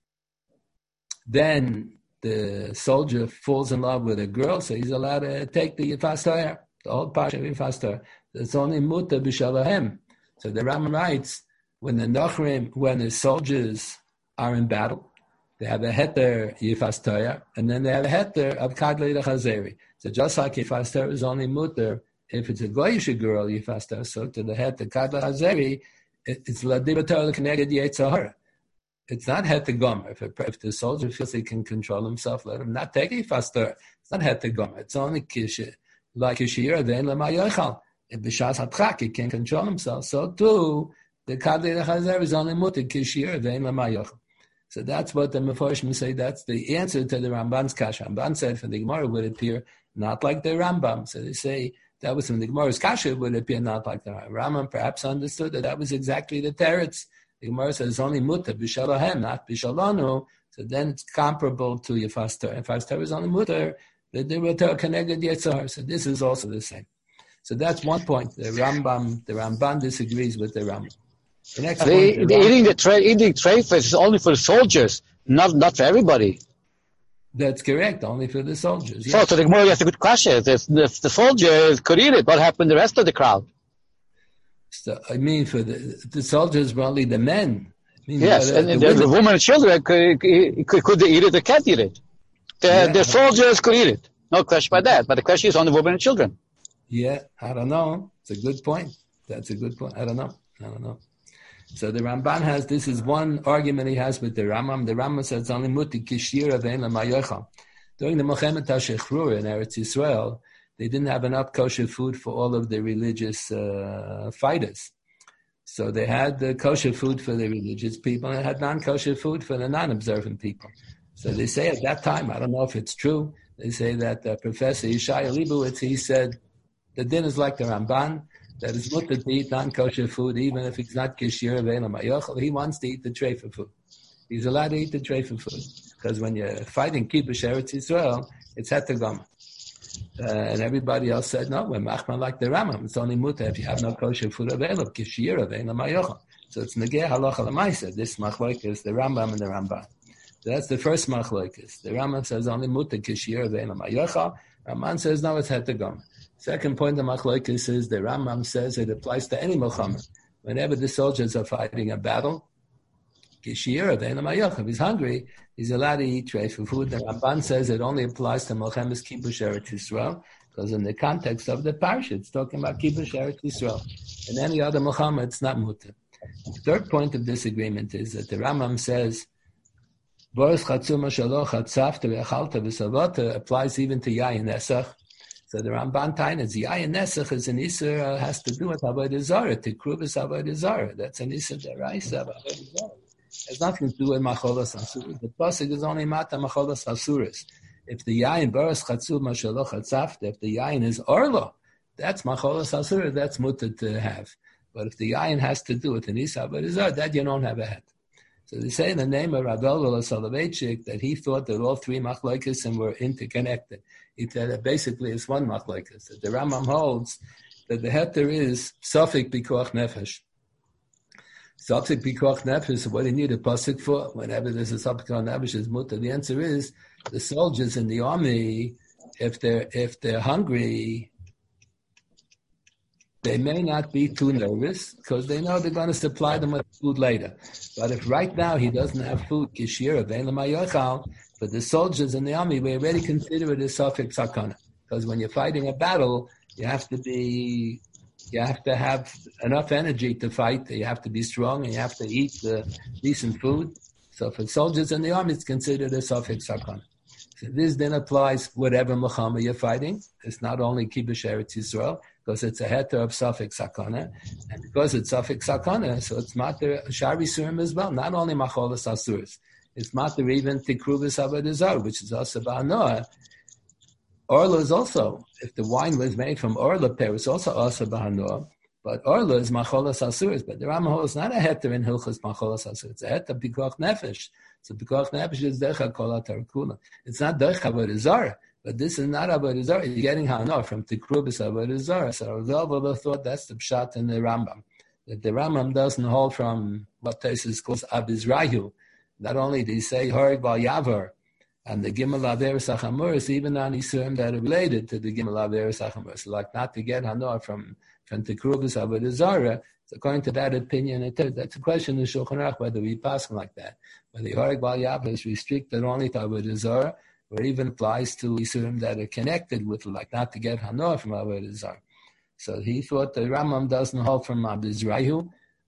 then the soldier falls in love with a girl, so he's allowed to take the Yefas Toyer. The old Parsha Yefas, it's only mutter b'shalahem. So the Rambam writes, when the soldiers are in battle, they have a heter Yefas, and then they have a heter of kadlei lechazeri. So just like Yefas is only mutter, if it's a goyish girl Yefas, so to the heter kadlei lechazeri, it's ladibator l'keneged yetzahara. It's not het gomer. If the soldier feels he can control himself, let him not take a faster. It's not het gomer. It's only kishir. Like kishir, then lemayochal. If b'shas hatchak he can control himself, so too the kadei lechazer is only mutter kishir, then lemayochal. So that's what the Mefarshim say. That's the answer to the Ramban's kasha. Ramban said from the Gemara would appear not like the Rambam. So they say that was from the Gemara's kasha, it would appear not like the Rambam. Rambam perhaps understood that was exactly the teretz. The Gemara says it's only mutter b'shalahem, not b'shalanu. So then it's comparable to your fastor. And fastor is only mutter, the Torah connected Yetzar. So this is also the same. So that's one point. The Ramban disagrees with the Rambam. The next point, eating treif is only for the soldiers, not for everybody. That's correct, only for the soldiers. Yes. So the Gemara has a good question. If the soldiers could eat it, what happened to the rest of the crowd? So, I mean, for the soldiers were only the men. Yes, and the women and children could they eat it? They can't eat it. The soldiers could eat it. No question about that. But the question is on the women and children. Yeah, I don't know. It's a good point. That's a good point. I don't know. So the Ramban has, this is one argument he has with the Rambam. The Rambam says it's only muti kishira ve'en l'mayochal. During the Milchemet HaShechrur in Eretz Yisrael, they didn't have enough kosher food for all of the religious fighters. So they had the kosher food for the religious people and had non-kosher food for the non-observant people. So they say at that time, I don't know if it's true, they say that Professor Yishaya Leibowitz, he said, the din is like the Ramban, that is mutter to eat non-kosher food, even if it's not kishir ve'en l'mayochal. He wants to eat the treifa food. He's allowed to eat the treifa food. Because when you're fighting Kibush Eretz Yisrael, it's hetagama. And everybody else said, no, we're machman like the Rambam. It's only mutter if you have no kosher food available, kishir ve'en l'mayochal. So it's negeh halacha l'maisa. This machlokes is the Rambam and the Ramban. So that's the first machlokes. The Rambam says only mutter kishir ve'en l'mayochal. Ramban says, no, it's hetagama. Second point of machlokes is the Rambam says it applies to any milchama. Whenever the soldiers are fighting a battle, if he's hungry, he's allowed to eat treifa food. The Ramban says it only applies to milchemes kibush Eretz Yisrael, because in the context of the parsha, it's talking about kibush Eretz Yisrael. In any other milchama, it's not mutter. The third point of disagreement is that the Rambam says boros chatzuma shaloch chatzafta ve'achalta v'savata applies even to yayin nesach. So the Ramban Tainas, Yayin Nesach is an Isser, has to do with Avodah Zarah, to Kruvas Avodah Zarah. That's an Isser Deraisa, Avodah Zarah. It has nothing to do with Macholas Asuras. The Pasuk is only Mata Macholas Asuras. If the Yayin Baras Chatzul Mashaloch Chatzafta, if the Yayin is Orlo, that's Macholas Asuras, that's mutter to have. But if the Yayin has to do with an Isser Avodah Zarah, that you don't have a head. So they say in the name of Rav Elul Soloveitchik that he thought that all three machlokes were interconnected. He said that basically it's one machlokes. The Rambam holds that the heter is Sofik Pikuach Nefesh. Sofik Pikuach Nefesh, what do you need a pasuk for? Whenever there's a Sofik Pikuach Nefesh is mutter. The answer is the soldiers in the army, if they're hungry, they may not be too nervous because they know they're going to supply them with food later. But if right now he doesn't have food, kishir ve'en l'mayochal, for the soldiers in the army, we already consider it a sofik sakana. Because when you're fighting a battle, you have to have enough energy to fight. You have to be strong and you have to eat decent food. So for soldiers in the army, it's considered a sofik sakana. So this then applies whatever milchama you're fighting. It's not only kibush Eretz Yisrael, because it's a heter of Safik Sakana, and because it's Safik Sakana, so it's matter Shari Surim as well, not only Macholas Asuris. It's matter even Tikruvis Avodah Zarah, which is also Ba'anoah. Orla is also, if the wine was made from Orla pear, it's also Ba'anoah, but Orla is Macholas Asuris, but the Ramah is not a heter in Hilchas Macholas Asuris, it's a heter Pikuach Nefesh. So Pikuach Nefesh is Decha Kol HaTarakula. It's not Decha Avodah Zarah. But this is not Avodah Zarah. You're getting Hanor from Tikrubis Avodah Zarah. So Rav thought that's the pshat in the Rambam. That the Rambam doesn't hold from what Taisus calls Abizrahu. Not only do he say Horig Bal Yavar and the Gimel Averis Achamuris, even on Isurim that are related to the Gimel Averis Achamuris. Like not to get Hanor from Tikrubis Avodah Zarah. So according to that opinion, that's a question in Shulchan Aruch whether we pass like that. Whether Horig Bal Yavar is restricted only to Avodah Zarah, or even applies to Isurim that are connected with, like not to get Hanor from Avodah Zarah. So he thought the Rambam doesn't hold from Abizrahu.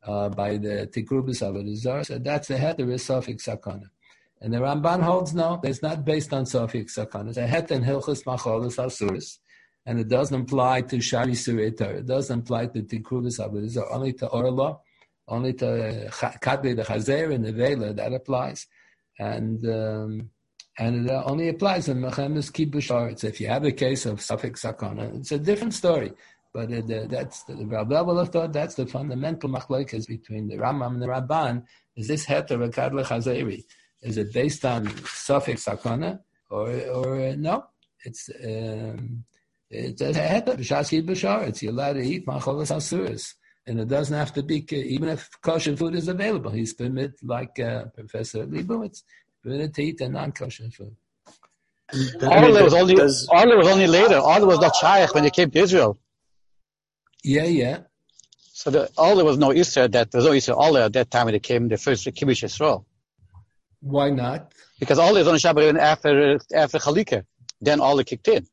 by the Tikrubus Avodah Zarah. So that's the heter is Sofik Sakana. And the Ramban holds no, it's not based on Sofik Sakana. It's a heter in Hilchos Macholos Asuris. And it doesn't apply to Shari Surei Torah. It doesn't apply to Tikrubus Avodah Zarah, only to Orla, only to Kadri the Chazer and the Vela, that applies. And it only applies in Mechemes Kibush Aretz. If you have a case of Safek Sakana, it's a different story. But that's the Rabbi will have thought that's the fundamental machlokes between the Rambam and the Ramban. Is this heter v'kadle chazeri? Is it based on Safek Sakana or no? It's a heter b'shas Kibush Aretz. You're allowed to eat macholas asuris. And it doesn't have to be, even if kosher food is available. He's permitted, like Professor Leibowitz, permitted to eat a non-kosher food. All was only later. All was not shaykh when he came to Israel. Yeah. So all there was no Israel. There was no Israel all at that time when they came the first Kibush Israel. Why not? Because all was on Shabbat after Chalika. Then all kicked in.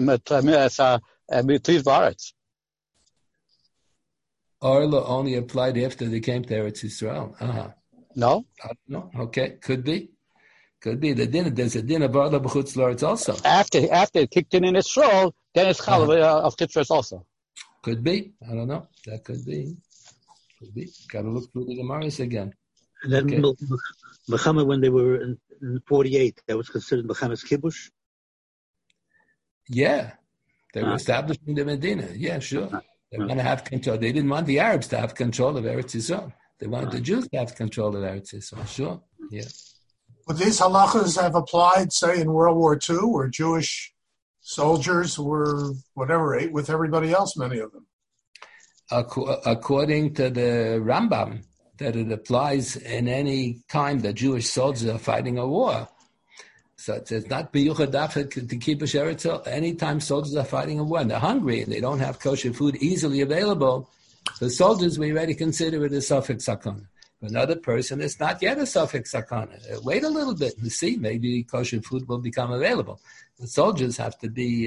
Orla only applied after they came to Eretz Yisrael. No? I don't know. Okay, could be. There's a din of Orla b'chutz la'aretz also. After it kicked in Israel, then it's Chalav of Kitros also. Could be. I don't know. That could be. Got to look through the Gemaras again. And then Mechama, when they were in 48, that was considered Mechamas Kibush? Yeah. They were establishing the Medina. Yeah, sure. They want to have control. They didn't want the Arabs to have control of Eretz Yisrael. They wanted the Jews to have control of Eretz Yisrael. Sure. Yeah. Would these halachas have applied, say, in World War II, where Jewish soldiers were, ate with everybody else, many of them? According to the Rambam, that it applies in any time that Jewish soldiers are fighting a war. So it's not biyuchad dafet to keep a sheretz. Anytime soldiers are fighting a war and they're hungry and they don't have kosher food easily available, the soldiers, we already consider it a safek sakana. For another person, it's not yet a safek sakana. Wait a little bit and see, maybe kosher food will become available. The soldiers have to be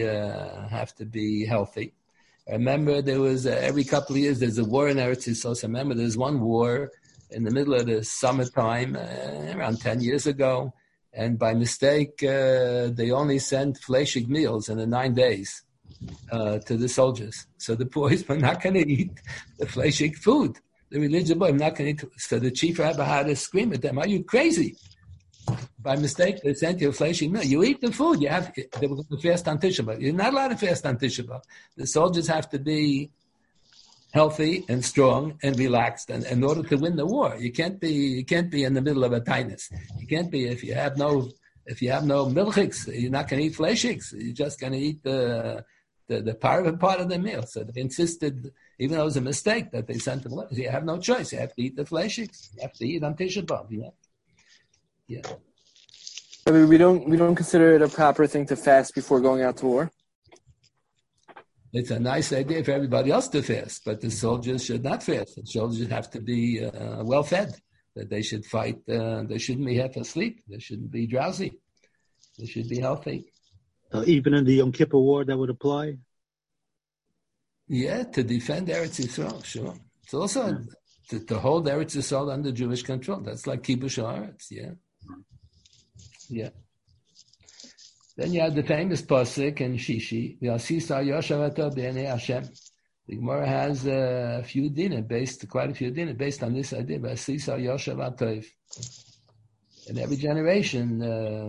healthy. Remember, there was every couple of years there's a war in Eretz Yisrael. So remember, there's one war in the middle of the summertime, around 10 years ago. And by mistake, they only sent fleshig meals in the 9 days to the soldiers. So the boys were not going to eat the fleshig food. The religious boy, I'm not going to eat. So the chief rabbi had to scream at them, "Are you crazy? By mistake, they sent you a fleshig meal. You eat the food. They were going to fast on Tisha B'Av. You're not allowed to fast on Tisha B'Av. The soldiers have to be healthy and strong and relaxed, and in order to win the war, you can't be in the middle of a tightness. You can't be if you have no milchiks, you're not going to eat fleshiks. You're just going to eat the part of the meal. So they insisted, even though it was a mistake that they sent them. You have no choice. You have to eat the fleshiks. You have to eat on Tisha B'Av. Yeah. I mean, we don't consider it a proper thing to fast before going out to war. It's a nice idea for everybody else to fast, but the soldiers should not fast. The soldiers have to be well fed. That they should fight. They shouldn't be half asleep. They shouldn't be drowsy. They should be healthy. Even in the Yom Kippur War, that would apply? Yeah, to defend Eretz Yisrael, sure. It's also to hold Eretz Yisrael under Jewish control. That's like Kibush Haaretz, yeah. Then you have the famous pasuk in Shishi, "V'asisa Yoshavata b'nei Hashem." The Gemara has quite a few dinim based on this idea. "V'asisa Yoshavata." In every generation,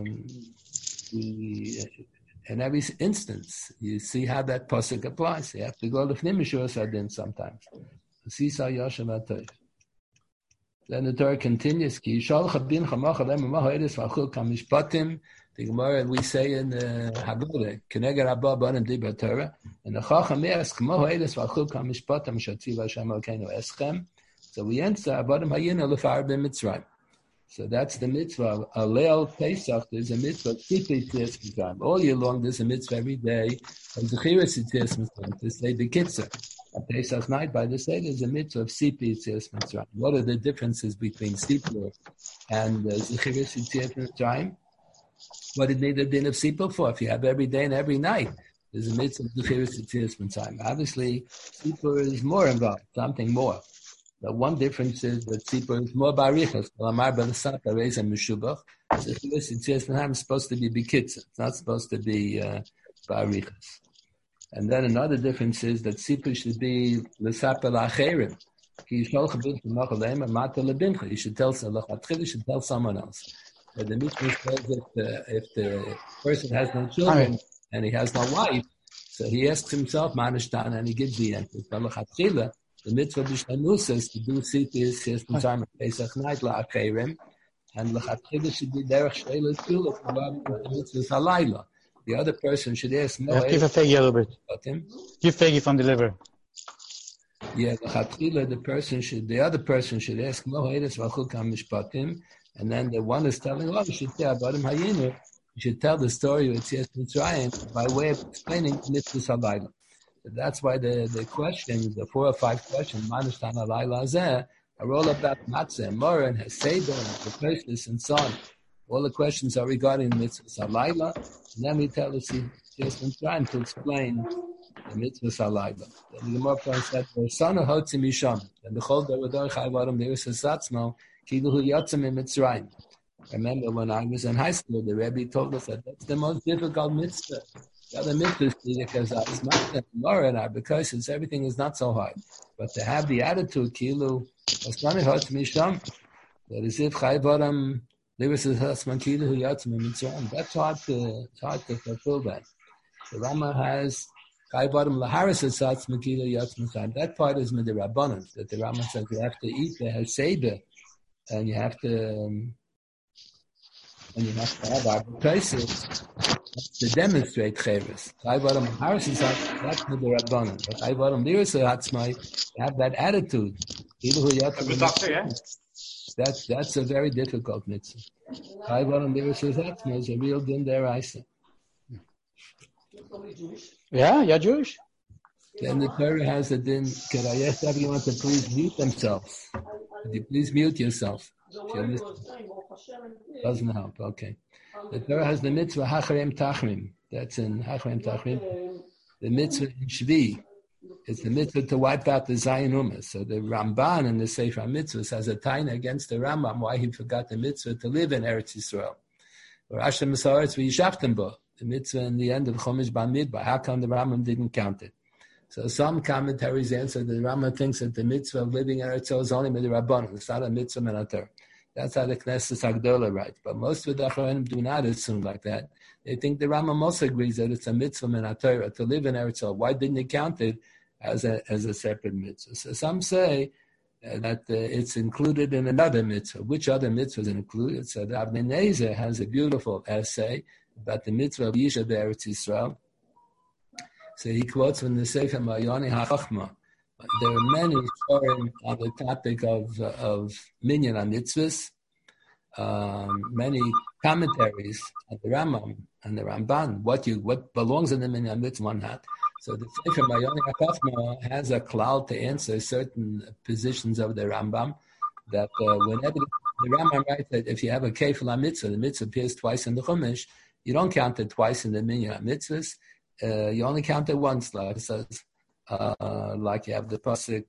in every instance, you see how that pasuk applies. You have to go to Fnimishur Sadin sometimes. "V'asisa Yoshavata." Then the Torah continues, "Ki yishal chabin chamach alem u'mahoedes v'achul kamishpatim." The Gemara, we say in Haggadah, "Keneged Abba Banim Dibra Torah," and the Chacham asks, "K'mo ha'edes v'achul kamishpatim shatziv Hashem Elokeinu eschem." So we answer, "Abadim hayinu lefar b'Mitzrayim." So that's the mitzvah. Alel Pesach, there's a mitzvah. All year long, there's a mitzvah every day. Of Zechiras Yitzias Mitzrayim, to say the Kitzur. On Pesach night, by the say, there's a mitzvah of Sipi Yitzias Mitzrayim. What are the differences between Sipur and Zechiras Yitzias Mitzrayim? What did they din of Sipur for? If you have every day and every night, there's a mitzvah of Zechiras Yitzias Mitzrayim. Obviously, Sipur is more involved, something more. The one difference is that tzipor is more barichas. Lamar b'lasata reisa meshubach. So it's supposed to be bikitza. It's not supposed to be barichas. And then another difference is that tzipor should be l'sapa la'acherim. You should tell someone else. But the Mishnah says that if the person has no children and he has no wife, so he asks himself, Manishtan, and he gives the answer. The mitzvah b'shtanus says to do sitis, he has to time Pesach night la'acherim, and l'chatchila should be derech sheilah tula for the mitzvah halayla. The other person should ask, no. Give a fegi a little bit. Give fegi from the liver. Yeah, the other person should ask, and then the one is telling, you should tell about him hayinu. You should tell the story of Yetzias Mitzrayim by way of explaining mitzvahs halayla. So that's why the questions, the 4 or 5 questions, Manishtan halayla zeh, are all about matzah and morah and heseder and precocious and so on. All the questions are regarding mitzvahs halayla, and then we tell us Yetzias Mitzrayim to explain the mitzvahs halayla. The Gemara said, "Sana hotzi misham." And the whole Davidor Chayvarim there is a satzmo kiluhu yatzim in Mitzrayim. Remember when I was in high school, the Rebbe told us that that's the most difficult mitzvah. The other mitzvahs because because everything is not so hard. But to have the attitude kilu Sana hotzi misham, that is if Chayvarim there is a satzmo kiluhu yatzim in Mitzrayim. That's hard to fulfill that. The Rama has. That part is with the Rabbanan, that the Rama says you have to eat the Heseder, and you have to have arbitration to demonstrate Cheres. Chayvarim Laharis is that's with the Rabbanan. But Chayvarim Lirisa Hatzmai, have that attitude. That's a very difficult mitzvah. Chayvarim Lirisa Hatzmai is a real din deraisa. Yeah, you're Jewish. Then the Torah has a din. Could I ask everyone to please mute themselves? Could you please mute yourself? Doesn't help. Okay. The Torah has the mitzvah Hacharem Tachrim. That's in Hacharem Tachrim. The mitzvah in Shvi. It's the mitzvah to wipe out the Zayin Umas. So the Ramban in the Sefer Mitzvahs has a taina against the Rambam why he forgot the mitzvah to live in Eretz Yisrael. Or Hashem Masaretz v'yishaftem bo. The mitzvah in the end of Chumash Bamidbar. How come the Rambam didn't count it? So some commentaries answer the Rambam thinks that the mitzvah of living in Eretz Yisrael is only with the Rabbanon. It's not a mitzvah menater. That's how the Knesset Hagdola writes. But most of the Achronim do not assume like that. They think the Rambam also agrees that it's a mitzvah menater to live in Eretz Yisrael. Why didn't he count it as a separate mitzvah? So some say that it's included in another mitzvah. Which other mitzvah is included? So the Avnei Nezer has a beautiful essay about the mitzvah of Yisha Be'eretz Yisrael. So he quotes from the Sefer Mayoni HaChachma. There are many stories on the topic of minyan HaMitzvahs, many commentaries on the Rambam and the Ramban, what belongs in the minyan HaMitzvah, one hat. So the Sefer Mayoni HaChachma has a cloud to answer certain positions of the Rambam, that whenever the Rambam writes that if you have a kefil HaMitzvah, the mitzvah appears twice in the Chumash, you don't count it twice in the minyan HaMitzvahs. You only count it once, like it says, like you have the pasuk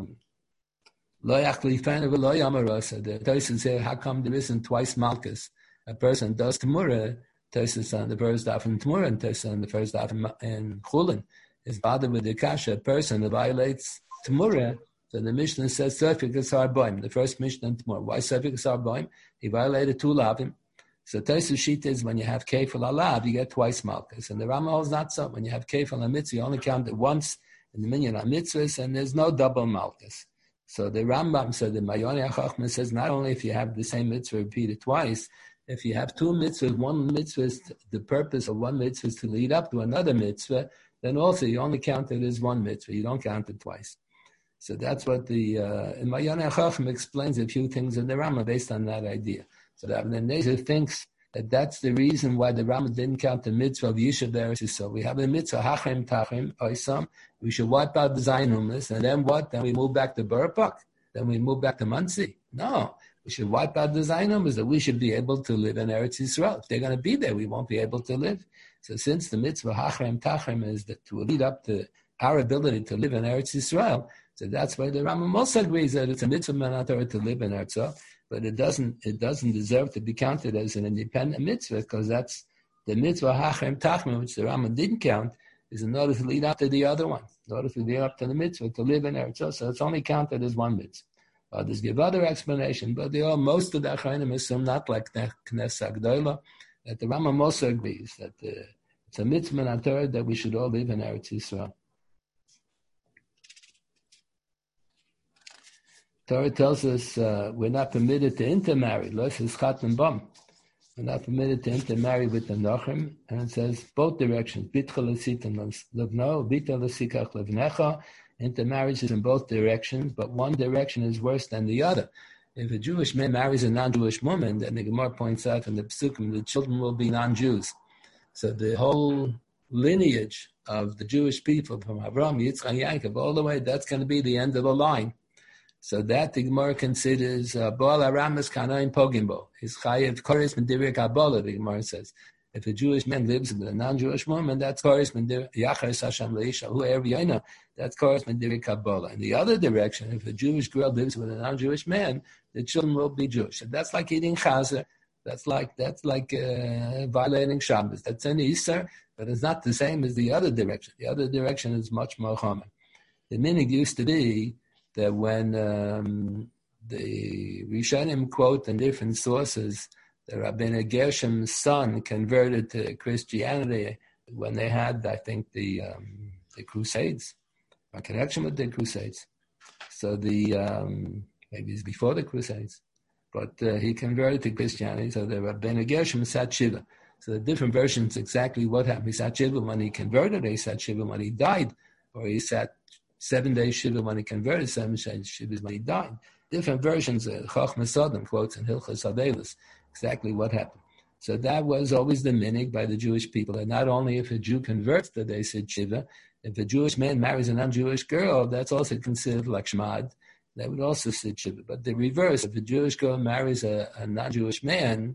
lo yachlifanu v'lo yamarosa. The Tosfos say, how come there isn't twice malchus? A person does temurah, Tosfos on the first daf in temurah, and Tosfos on the first daf in chulin is bothered with the kasha. A person that violates temurah, so the Mishnah says sofik asar boim. The first Mishnah in temurah. Why sofik asar boim? He violated 2 lavim. So Tosfos sheet is when you have kefil alav, you get twice malchus. And the Rambam is not so. When you have kefil hamitzvah, you only count it once in the minyan hamitzvahs, and there's no double malchus. So the Rambam, so the Mayoni HaChachma says not only if you have the same mitzvah repeated twice, if you have 2 mitzvahs, one mitzvah is the purpose of one mitzvah is to lead up to another mitzvah, then also you only count it as one mitzvah. You don't count it twice. So that's what the Mayoni HaChachma explains a few things in the Rambam based on that idea. So the Avnei Nezer thinks that that's the reason why the Rambam didn't count the mitzvah of Yisha Be'eretz Yisrael. We have the mitzvah Hachem Tachim Oisam. We should wipe out the Zayin Umas, and then what? Then we move back to Burpak. Then we move back to Muncie. No, we should wipe out the Zayin Umas. That we should be able to live in Eretz Yisrael. If they're going to be there, we won't be able to live. So since the mitzvah Hachem Tachim is that to lead up to our ability to live in Eretz Yisrael, So that's why the Rambam also agrees that it's a mitzvah Torah to live in Eretz, but it doesn't deserve to be counted as an independent mitzvah, because that's the mitzvah Hachem Tachma, which the Rambam didn't count, is in order to lead up to the other one, in order to lead up to the mitzvah to live in Eretz. So it's only counted as one mitzvah. Others give other explanation, but most of the Achronim assume, not like the Knesset Agdola, that the Rambam also agrees that it's a mitzvah Torah that we should all live in Eretz Yisrael. Torah tells us we're not permitted to intermarry. Los is chat and bam. We're not permitted to intermarry with the Nochim, and it says both directions. Bitcha l'sitan levno, bitcha l'sikach levnecha. Intermarriage is in both directions, but one direction is worse than the other. If a Jewish man marries a non-Jewish woman, then the Gemara points out in the Pesukim, the children will be non-Jews. So the whole lineage of the Jewish people from Avraham, Yitzchak, Yaakov, all the way, that's going to be the end of the line. So that the Gemara considers Baal Aram is Kanaim Pogimbo. His Chayev Koris Mendirik Abola, the Gemara says. If a Jewish man lives with a non-Jewish woman, that's Koris Mendirik Yachar Sasham Leisha, whoever you know, that's Koris Mendirik Abola. In the other direction, if a Jewish girl lives with a non-Jewish man, the children will be Jewish. And that's like eating chazer. That's like violating Shabbos. That's an Easter, but it's not the same as the other direction. The other direction is much more common. The minig used to be that when the Rishonim quote in different sources that Rabbeinu Gershom's son converted to Christianity when they had, I think, the Crusades, a connection with the Crusades. So maybe it's before the Crusades, but he converted to Christianity. So the Rabbeinu Gershom sat Shiva. So the different versions exactly what happened. He sat Shiva when he converted, or he sat Shiva when he died, or he sat 7 days Shiva when he converted, 7 days Shiva when he died. Different versions, Chachma Sodom quotes in Hilchos Adelis, exactly what happened. So that was always the minig by the Jewish people. And not only if a Jew converts that they said Shiva, if a Jewish man marries a non-Jewish girl, that's also considered like Shmad. That would also sit Shiva. But the reverse, if a Jewish girl marries a non-Jewish man,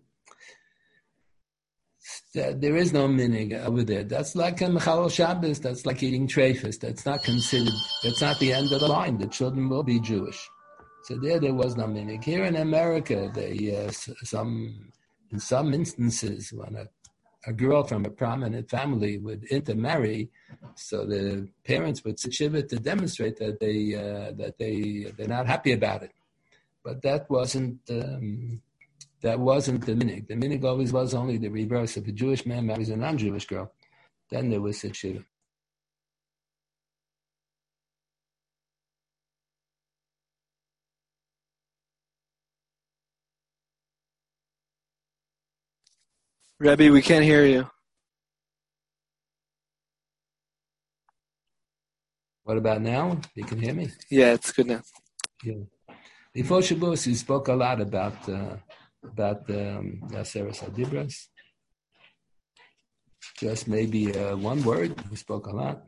there is no minig over there. That's like a Mechalel Shabbos. That's like eating treifus. That's not considered. That's not the end of the line. The children will be Jewish. So there was no minig. Here in America, in some instances, when a girl from a prominent family would intermarry, so the parents would sit shiva to demonstrate that they're not happy about it. But that wasn't the minig. The minig always was only the reverse. If a Jewish man marries a non-Jewish girl, then there was sit shiva. Rebbe, we can't hear you. What about now? You can hear me? Yeah, it's good now. Yeah. Before Shabbos, you spoke a lot about Yaseres Adibras. Just maybe one word. We spoke a lot.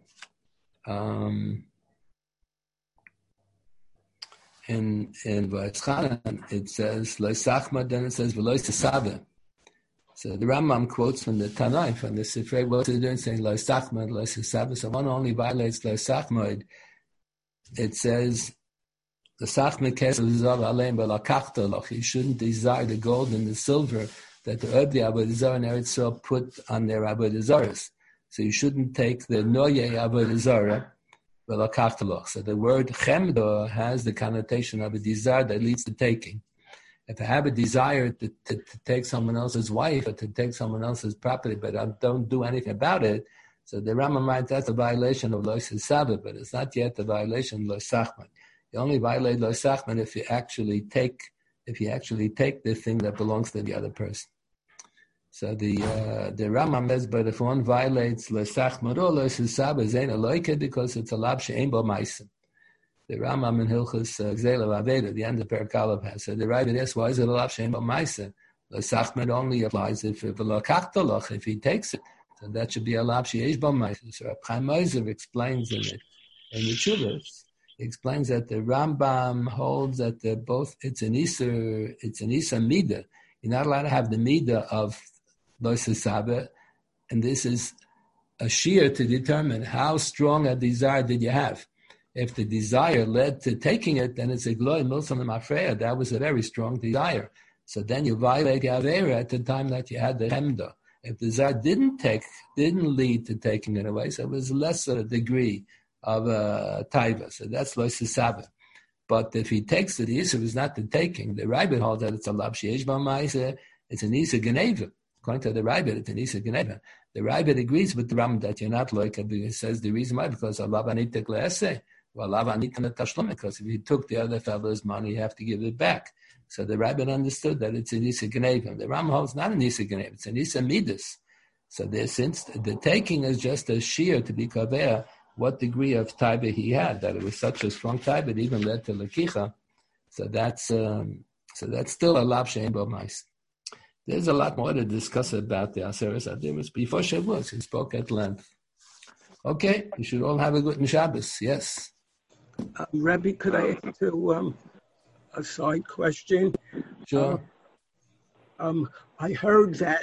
In Vayetchanan, it says Lo Sachma, then it says V'lo Sasaveh. So the Rambam quotes from the Tanai, from the Sifrei, what they're doing, saying Lo Sachma, Lo Sasaveh. So one only violates Lo Sachma. It says the Sachma Kesel Zav Aleim B'Lakachta. You shouldn't desire the gold and the silver that the Obdi Avodah Zarah and Eretz Yisrael put on their Avodah Zarahs. So you shouldn't take the Noye Avodah Zarah B'Lakachta. So the word Chemdo has the connotation of a desire that leads to taking. If I have a desire to take someone else's wife or to take someone else's property, but I don't do anything about it, so the Rambam writes that's a violation of Lo Sasaveh, but it's not yet a violation of Lo Sachman. You only violate Lo Sachman if you actually take the thing that belongs to the other person. So the Rambam says, but if one violates Lo Sachman or Lo Sasaveh, Zayin Aloike, because it's a lab she'ein bo ma'asim. The Rambam in Hilchos Gzeila V'Aveda, the end of Perek Aleph, has said the Rebbe asks, why is it a lab she'ein bo ma'asim? Lo Sachman only applies if he takes it. So that should be a lab she'ein bo ma'asim. So Reb Chaim Moiser explains in the Chuvas, he explains that the Rambam holds that it's an Isa Midah. You're not allowed to have the Midah of Lo Sasaveh, and this is a shear to determine how strong a desire did you have. If the desire led to taking it, then it's a gloy milson mafreya. That was a very strong desire. So then you violate the avera at the time that you had the chemda. If the desire didn't lead to taking it away, so it was lesser degree of taiva. So that's lo sisava. But if he takes it, the issue is not the taking. The Rabbit holds that it's a lav sheyesh b'ma'aseh. It's an isa geneva. According to the Rabbit, it's an isa geneva. The Rabbit agrees with the Ram that you're not like. He says the reason why, because Allah anitek le'aseh. Well, Allah anitek le'tashlum, because if you took the other fellow's money, you have to give it back. So the Rabbit understood that it's an isa geneva. The Ram holds not an isa geneva. It's an isa midas. So since the taking is just a shear to be kaveah, what degree of taiba he had, that it was such a strong taiba, it even led to lakicha. So that's still a lav she'ein bo mais. There's a lot more to discuss about the Aseres Adimus. Before Shavuos, he spoke at length. Okay, you should all have a good Shabbos. Yes. Rabbi, could I ask you a side question? Sure. I heard that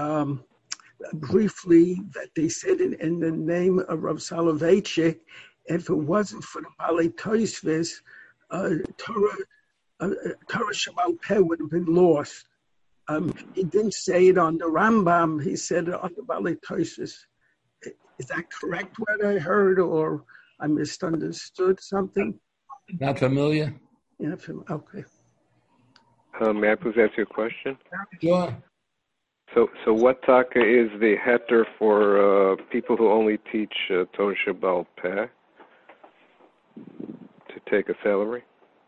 briefly that they said in the name of Rav Soloveitchik, if it wasn't for the Balei Tosfos, Torah Shemal Peh would have been lost. He didn't say it on the Rambam, he said it on the Balei Tosfos. Is that correct what I heard, or I misunderstood something? Not familiar? Yeah, okay. May I please ask you a question? Sure. So what taka is the heter for people who only teach Torah Shemal Peh to take a salary?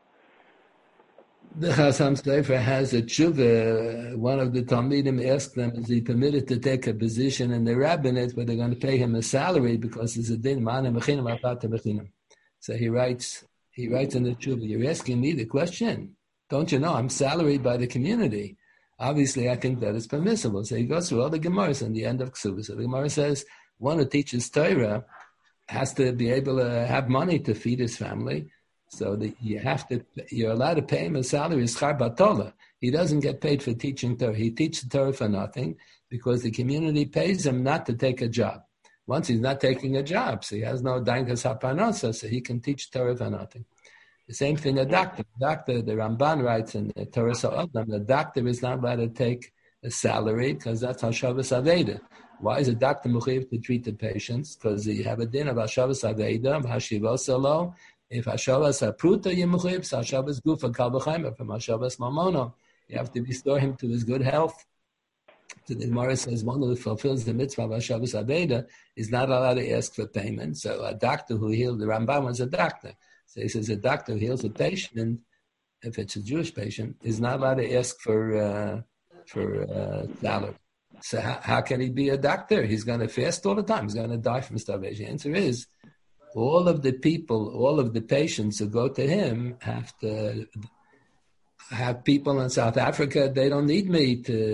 The Chasam Sofer has a tshuva. One of the Talmidim asked them, is he permitted to take a position in the rabbinate, but they're going to pay him a salary because it's a din ma'anim mechinam apata mechinam. So he writes in the tshuva, you're asking me the question. Don't you know I'm salaried by the community? Obviously, I think that is permissible. So he goes through all the Gemaras in the end of Ksubah. So the Gemara says, one who teaches Torah has to be able to have money to feed his family. So that you're allowed to pay him a salary, schar batola. He doesn't get paid for teaching Torah. He teaches Torah for nothing because the community pays him not to take a job. Once he's not taking a job, so he has no dankas haparnasa, so he can teach Torah for nothing. The same thing a doctor. The Ramban writes in the Torah Sa'odam, the doctor is not allowed to take a salary because that's Hashavas Aveda. Why is a doctor mechuyev to treat the patients? Because you have a din of Hashavas Aveda, of Hashivos Alo. If Hashavas Apruta Yemuchev, so Hashavas Gufa Kalbachaimer, from Hashavas Mamono, you have to restore him to his good health. So the Gemara says one who fulfills the mitzvah of Hashavas Aveda is not allowed to ask for payment. So a doctor who healed the Rambam was a doctor. So he says a doctor who heals a patient, if it's a Jewish patient, is not allowed to ask for salary. So how can he be a doctor? He's going to fast all the time. He's going to die from starvation. The answer is, all of the patients who go to him have to have people in South Africa. They don't need me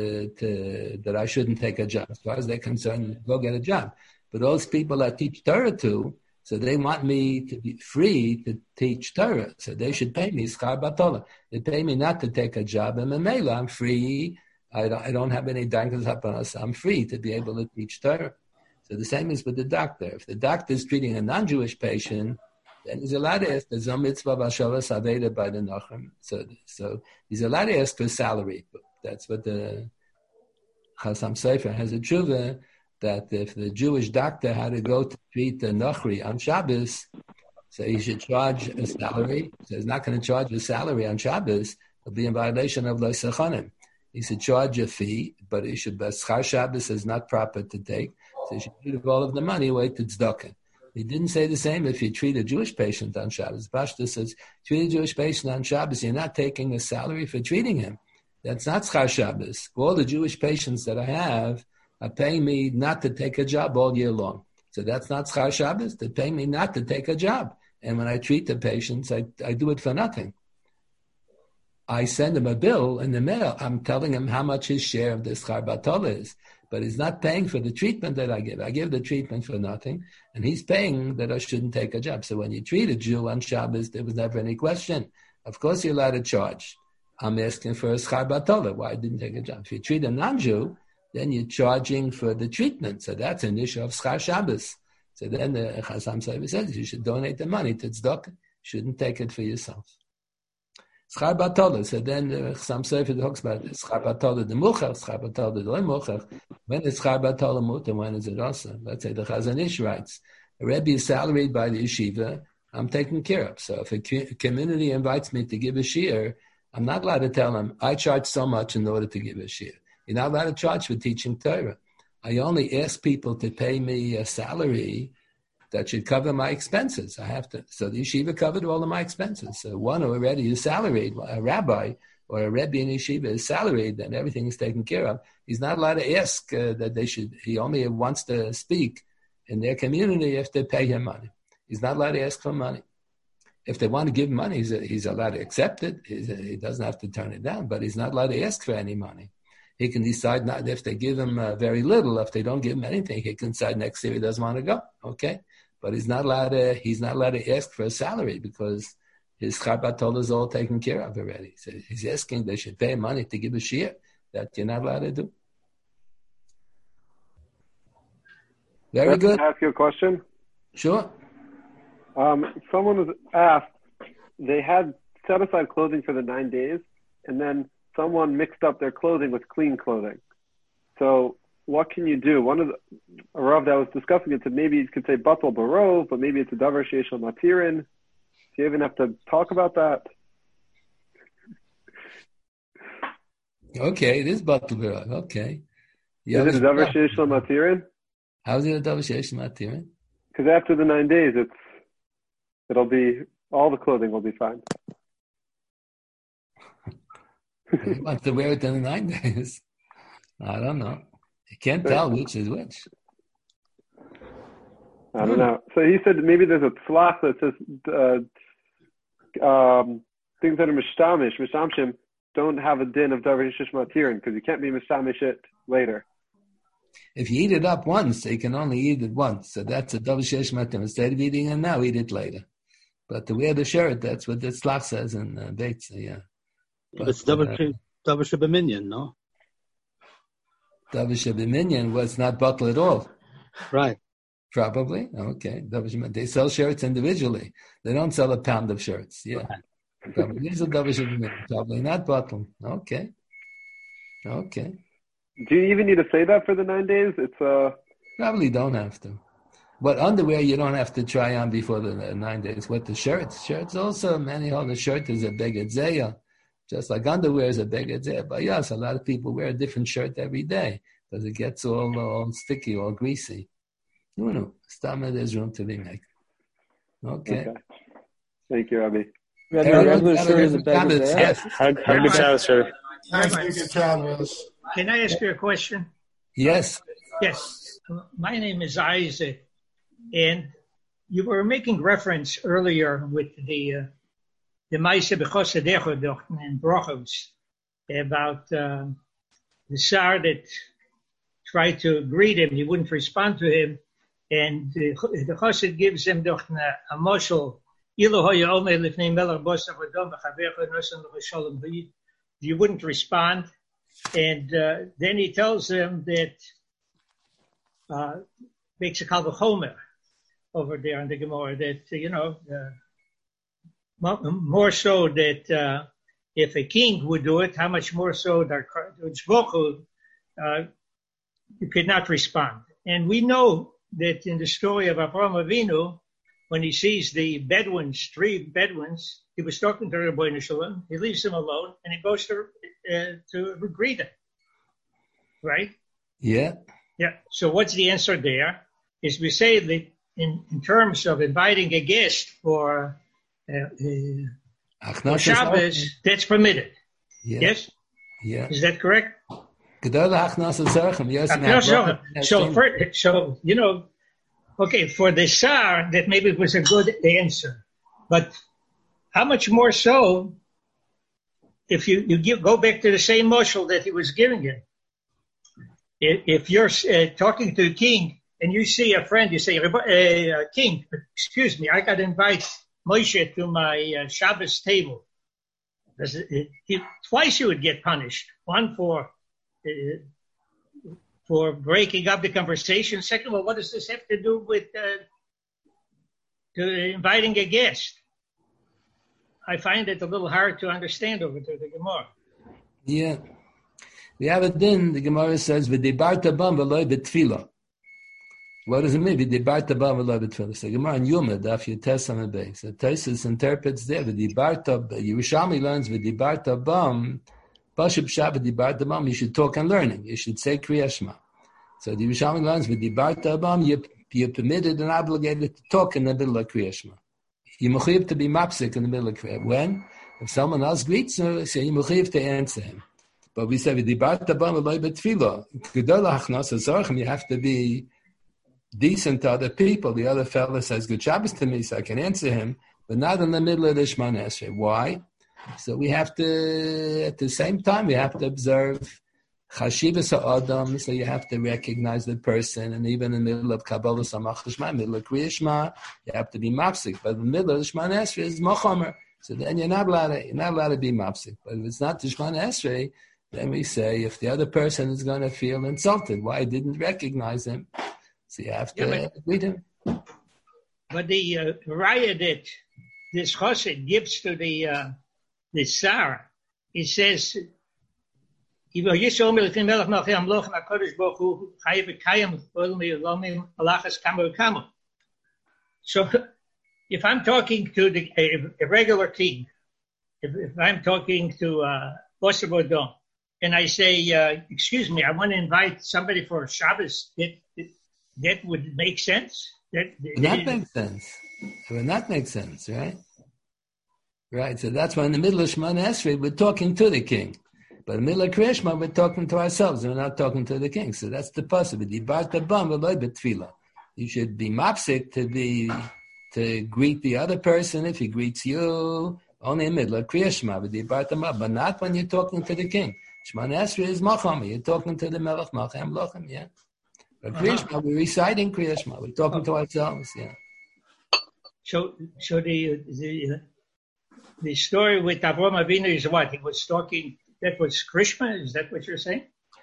that I shouldn't take a job. As far as they're concerned, go get a job. But those people I teach Torah to, so they want me to be free to teach Torah. So they should pay me schar batola. They pay me not to take a job. And Mamela, I'm free. I don't have any dankas hapanas. I'm free to be able to teach Torah. So the same is with the doctor. If the doctor is treating a non-Jewish patient, then he's allowed to ask the Zom Mitzvah Vashavas Aveda by the Nachem. So he's allowed to ask for salary. That's what the Chasam Sofer has a tshuva, that if the Jewish doctor had to go to treat the Nachri on Shabbos, so he should charge a salary. So he's not going to charge a salary on Shabbos. He'll be in violation of Lo Sechanim. He should charge a fee, but he should, Schar Shabbos is not proper to take. So you should give all of the money away to tzedakah. He didn't say the same if you treat a Jewish patient on Shabbos. Pashta says, treat a Jewish patient on Shabbos, you're not taking a salary for treating him. That's not Schar Shabbos. All the Jewish patients that I have are paying me not to take a job all year long. So that's not Schar Shabbos. They pay me not to take a job. And when I treat the patients, I do it for nothing. I send him a bill in the mail. I'm telling him how much his share of the Schar Batola is. But he's not paying for the treatment that I give. I give the treatment for nothing, and he's paying that I shouldn't take a job. So when you treat a Jew on Shabbos, there was never any question. Of course, you're allowed to charge. I'm asking for a schar batola. Why I didn't take a job? If you treat a non-Jew, then you're charging for the treatment. So that's an issue of schar Shabbos. So then the Chasam Sofer says you should donate the money to tzedakah. You shouldn't take it for yourself. Schar Batola. So then the Chasam Sofer talks about Schar Batola the Mucher, Schar Batola the Loy Mucher. When is Schar Batola Muter? When is it also? Let's say the Chazon Ish writes, a Rebbe is salaried by the yeshiva, I'm taken care of. So if a community invites me to give a shiur, I'm not allowed to tell them, I charge so much in order to give a shiur. You're not allowed to charge for teaching Torah. I only ask people to pay me a salary that should cover my expenses. I have to. So the yeshiva covered all of my expenses. So one who already is salaried, a rabbi or a rebbe in yeshiva is salaried, then everything is taken care of. He's not allowed to ask that they should. He only wants to speak in their community if they pay him money. He's not allowed to ask for money. If they want to give money, he's allowed to accept it. He doesn't have to turn it down, but he's not allowed to ask for any money. He can decide not if they give him very little. If they don't give him anything, he can decide next year he doesn't want to go. Okay, but he's not allowed to. He's not allowed to ask for a salary because his Schar Batola is all taken care of already. So he's asking they should pay money to give a shiur that you're not allowed to do. Very good. Can I ask you a question? Sure. Someone was asked, they had set aside clothing for the 9 days, and then someone mixed up their clothing with clean clothing. So what can you do? One of a Rav that was discussing it said maybe you could say batal barov, but maybe it's a davar sheish lo matirin. Do you even have to talk about that? Okay, it is batal barov. Okay. Is it a davar sheish lo matirin? How is it a davar sheish lo matirin? Because after the 9 days, it'll be, all the clothing will be fine. You want to wear it in the 9 days? I don't know. You can't tell which is which. I don't know. So he said maybe there's a tzlach that says things that are mishtamishim don't have a din of davar sheish matirin because you can't be mishtamish it later. If you eat it up once, you can only eat it once. So that's a davar sheish matirin. Instead of eating it now, eat it later. But to wear the shirt, that's what the tzlach says in Beitza, yeah. But, it's davar shebeminyan, no? Davar shebeminyan was not batal at all. Right. Probably. Okay. They sell shirts individually. They don't sell a pound of shirts. Yeah. Right. These are davar shebeminyan. Probably not batal. Okay. Okay. Do you even need to say that for the 9 days? It's Probably don't have to. But underwear you don't have to try on before the 9 days. What the shirts also, many hold the shirt is a beged zeya, just like underwear is a beged zeya. But yes, a lot of people wear a different shirt every day because it gets all sticky, all greasy. No, there's room to be made. Okay. Thank you, Rabbi. Regular shirt is a beged zeya. Good job, sir. Can I ask you a question? Yes. Yes. My name is Isaac. And you were making reference earlier with the Maaseh B'Chosadecho in Brochos about the Sar that tried to greet him. He wouldn't respond to him. And the Chosed gives him a moshel. You wouldn't respond. And then he tells him that makes a kal v'chomer over there in the Gemara that, more so that if a king would do it, how much more so that you could not respond. And we know that in the story of Avraham Avinu, when he sees the Bedouins, 3 Bedouins, he was talking to Rabbeinu Shalom, he leaves them alone, and he goes to greet them. Right? Yeah. Yeah. So what's the answer there? Is we say that in terms of inviting a guest for Shabbos, that's permitted. Yeah. Yes? Yeah. Is that correct? So, okay, for the Sar, that maybe was a good answer. But how much more so if you go back to the same moshel that he was giving him? If you're talking to a king and you see a friend, you say, King, excuse me, I got to invite Moshe to my Shabbos table. Twice you would get punished. One for for breaking up the conversation? Second of all, what does this have to do with inviting a guest? I find it a little hard to understand over to the Gemara. Yeah. We have it then, the Gemara says, V'dibarta bam v'loi b'tfila. What does it mean? V'dibarta bam v'loi b'tfila. So Gemara in Yuma, Daf Yotes on the base. So Tosfos interprets there, V'dibarta, Yerushalmi learns, V'dibarta bam, Pashub Shabbat V'dibarta bam, you should talk and learning. You should say Kriya Shema. So the Yerushalmi learns, V'dibarta bam, you're permitted and obligated to talk in the middle of Kriya Shema. You're mechuyev to be mapsik in the middle of Kriya. When? If someone else greets you, so you're mechuyev to answer him. But we say, you have to be decent to other people. The other fellow says, good Shabbos to me, so I can answer him, but not in the middle of the Shemana Esrei. Why? So we have to, at the same time, we have to observe Chashivas ha'adam, so you have to recognize the person, and even in the middle of Kabbalah Samach Shema, middle of Kriya Shema, you have to be mapsik. But in the middle of the Shemana Esrei is Mochomer. So then you're not allowed to be mapsik. But if it's not the Shemana Esrei, then we say, if the other person is going to feel insulted, why I didn't recognize him? So you have to greet him. But the raya that this chassid gives to the Tsar, he says, so if I'm talking to a regular king, if I'm talking to Boser Bodon, and I say, excuse me, I want to invite somebody for Shabbos, that would make sense? That makes sense. It would not make sense, right? Right, so that's why in the middle of Shemana Esrei, we're talking to the king. But in the middle of Kriya Shema, we're talking to ourselves, and we're not talking to the king. So that's the possibility. You should be mapsik to greet the other person if he greets you, only in the middle of Kriya Shema, but not when you're talking to the king. Shemana Esrei is Macham. You're talking to the Melech Malchem Lochem, yeah. But Kriya Shema, we're reciting Kriya Shema. We're talking to ourselves, yeah. So the story with Avraham Avinu is what? He was talking, that was Krishma? Is that what you're saying?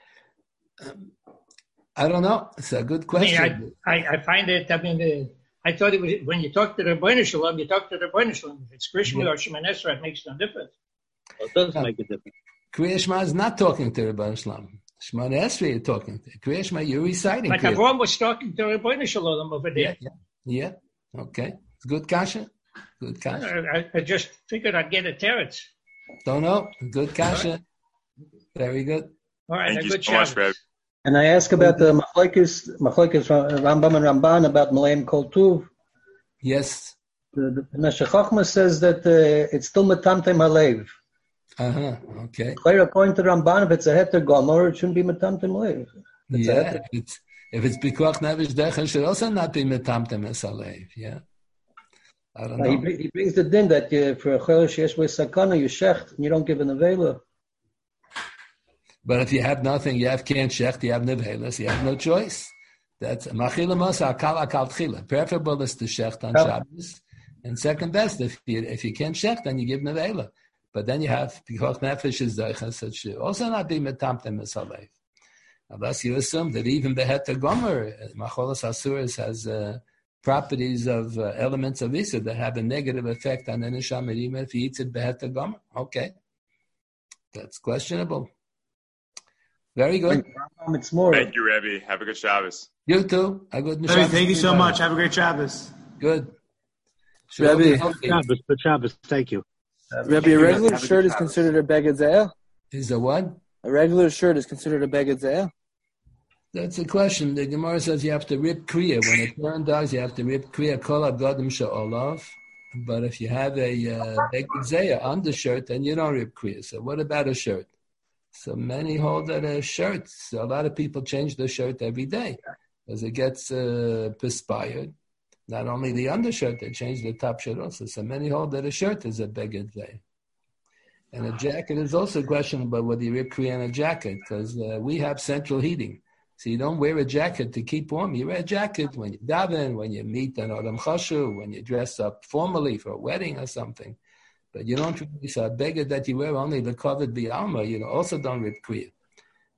I don't know. It's a good question. I find it, I thought it was, when you talk to the Rebbeinu Shalom, you talk to the Rebbeinu Shalom. If it's Krishma or Shemana Esrei, it makes no difference. Well, it does make a difference. Kriya Shema is not talking to Rebbeinu Shalom. Shemana Esrei you're talking to. Kriya Shema, you're reciting. But Avraham was talking to Rebbeinu Shalom over there. Yeah. Okay. It's good kasha. Good kasha. I just figured I'd get a teretz. Don't know. Good kasha. Very good. All right. Thank you so much, Reb. And I ask about the Machlekes Rambam and Ramban about Malayim Kol Tuv. Yes. The Meshech Chochmah says that it's still Metamtem Halev. Okay. According to Ramban, if it's a heter gomer, it shouldn't be Metamtem Halev. Yeah. If it's Pikuach Nefesh Dechel, it should also not be Metamtem Halev. Yeah. I don't know. He brings the din that for a Chol Sheyesh Bo Sakana, you shecht, and you don't give an Avela. But if you have nothing, you can't shecht, you have nevelas, you have no choice. That's machila masa akal tchila. Preferable is to shecht on Shabbos, and second best if you can't shecht, then you give nevela. But then you have pikuach nefesh is zeicha, so it should also not be metamtem esalev. Unless you assume that even the heter gomer, macholas asuras has properties of elements of Isa that have a negative effect on the neshama even if he eats it beheter gomer. Okay, that's questionable. Very good. It's more. Thank you, Rebbe. Have a good Shabbos. You too. A good Shabbos. Thank you so much. Have a great Shabbos. Good. Rebbe. Shabbos. Thank you. Rebbe, a regular shirt is considered a beged zeh? Is a what? A regular shirt is considered a beged zeh? That's a question. The Gemara says you have to rip kriya. When a parent dies, you have to rip kriya kol agadim she'olav. But if you have a beged zeh undershirt, then you don't rip kriya. So what about a shirt? So many hold that a shirt. So a lot of people change their shirt every day as it gets perspired. Not only the undershirt, they change the top shirt also. So many hold that a shirt is a beged zeh. And a jacket is also questionable whether you rip kriya in a jacket because we have central heating. So you don't wear a jacket to keep warm. You wear a jacket when you daven, when you meet an Adam Chashu, when you dress up formally for a wedding or something. But you don't really, so a beged that you wear only the covered b'alma, you also don't rip kriya.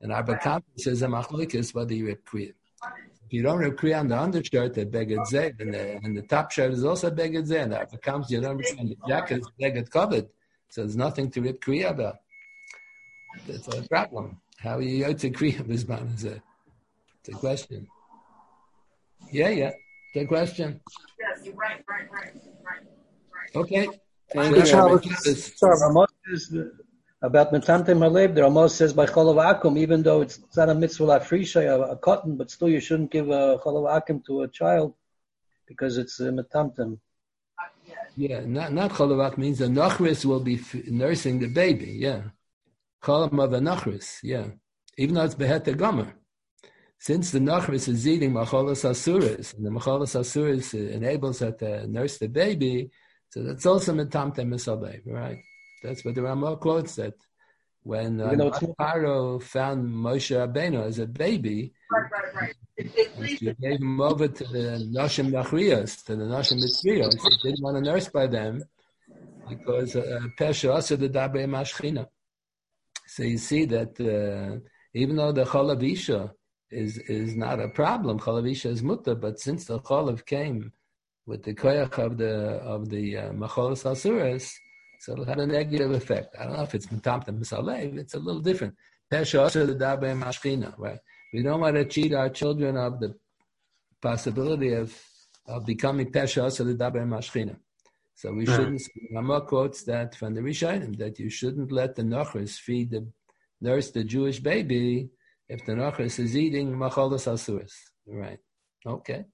And Arba Kampa says a machlokes whether you rip kriya. If you don't rip kriya on the undershirt, the beged zeh, and the top shirt is also beged zeh, and the Arba Kampa you don't rip, and the jacket is beged covered, so there's nothing to rip kriya about. That's a problem. How are you out to kriya bisman is it's a question. Yeah. The question. Yes, you're right. Okay. Thank you. Sorry, Ramos is about Metamtem Halev. The Ramos says by Cholav Akum, even though it's not a mitzvah lafrisha, a cotton, but still you shouldn't give a Cholav Akum to a child because it's Metamtem. Yeah, not Cholav Akum means the Nachris will be nursing the baby. Yeah. Cholam of a Nachris. Yeah. Even though it's Behet Gomer. Since the Nachris is eating Macholas Asuris, and the Macholas Asuris enables her to nurse the baby, so that's also Metamtem Misabeh, right? That's what the Ramah quotes, that when Paro found Moshe Rabbeinu as a baby, she gave him over to the Nashim Nachriyos, to the Nashim Mitzriyos. She didn't want to nurse by them because Pesha also the Dabre Mashchina. So you see that even though the Cholav Isha is not a problem. Cholav Isha is mutter, but since the Cholav came with the koyach of the Macholas Asuras, so it had a negative effect. I don't know if it's Metamtem Misalev, it's a little different. Pesha Asher the Dabe Mashchina, right? We don't want to cheat our children of the possibility of becoming Pesha Asher the Dabe Mashchina. So we shouldn't. Ramah quotes that from the Rishonim that you shouldn't let the Nachris nurse the Jewish baby if the Nachris is eating Macholas Asuras. Right. Okay.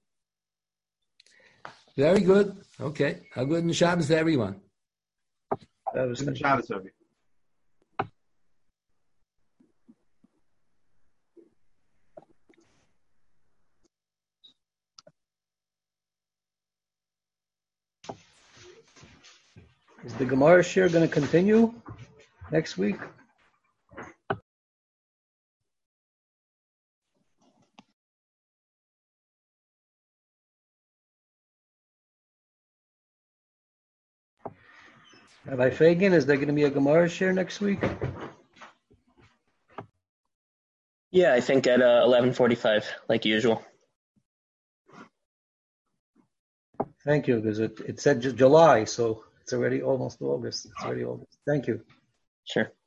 Very good. Okay. A good Shabbos to everyone. Good Shabbos, Rabbi. Is the Gemara share going to continue next week? Rabbi Fagan, is there going to be a Gemara share next week? Yeah, I think at 11:45, like usual. Thank you, because it said July, so it's already almost August. It's already August. Thank you. Sure.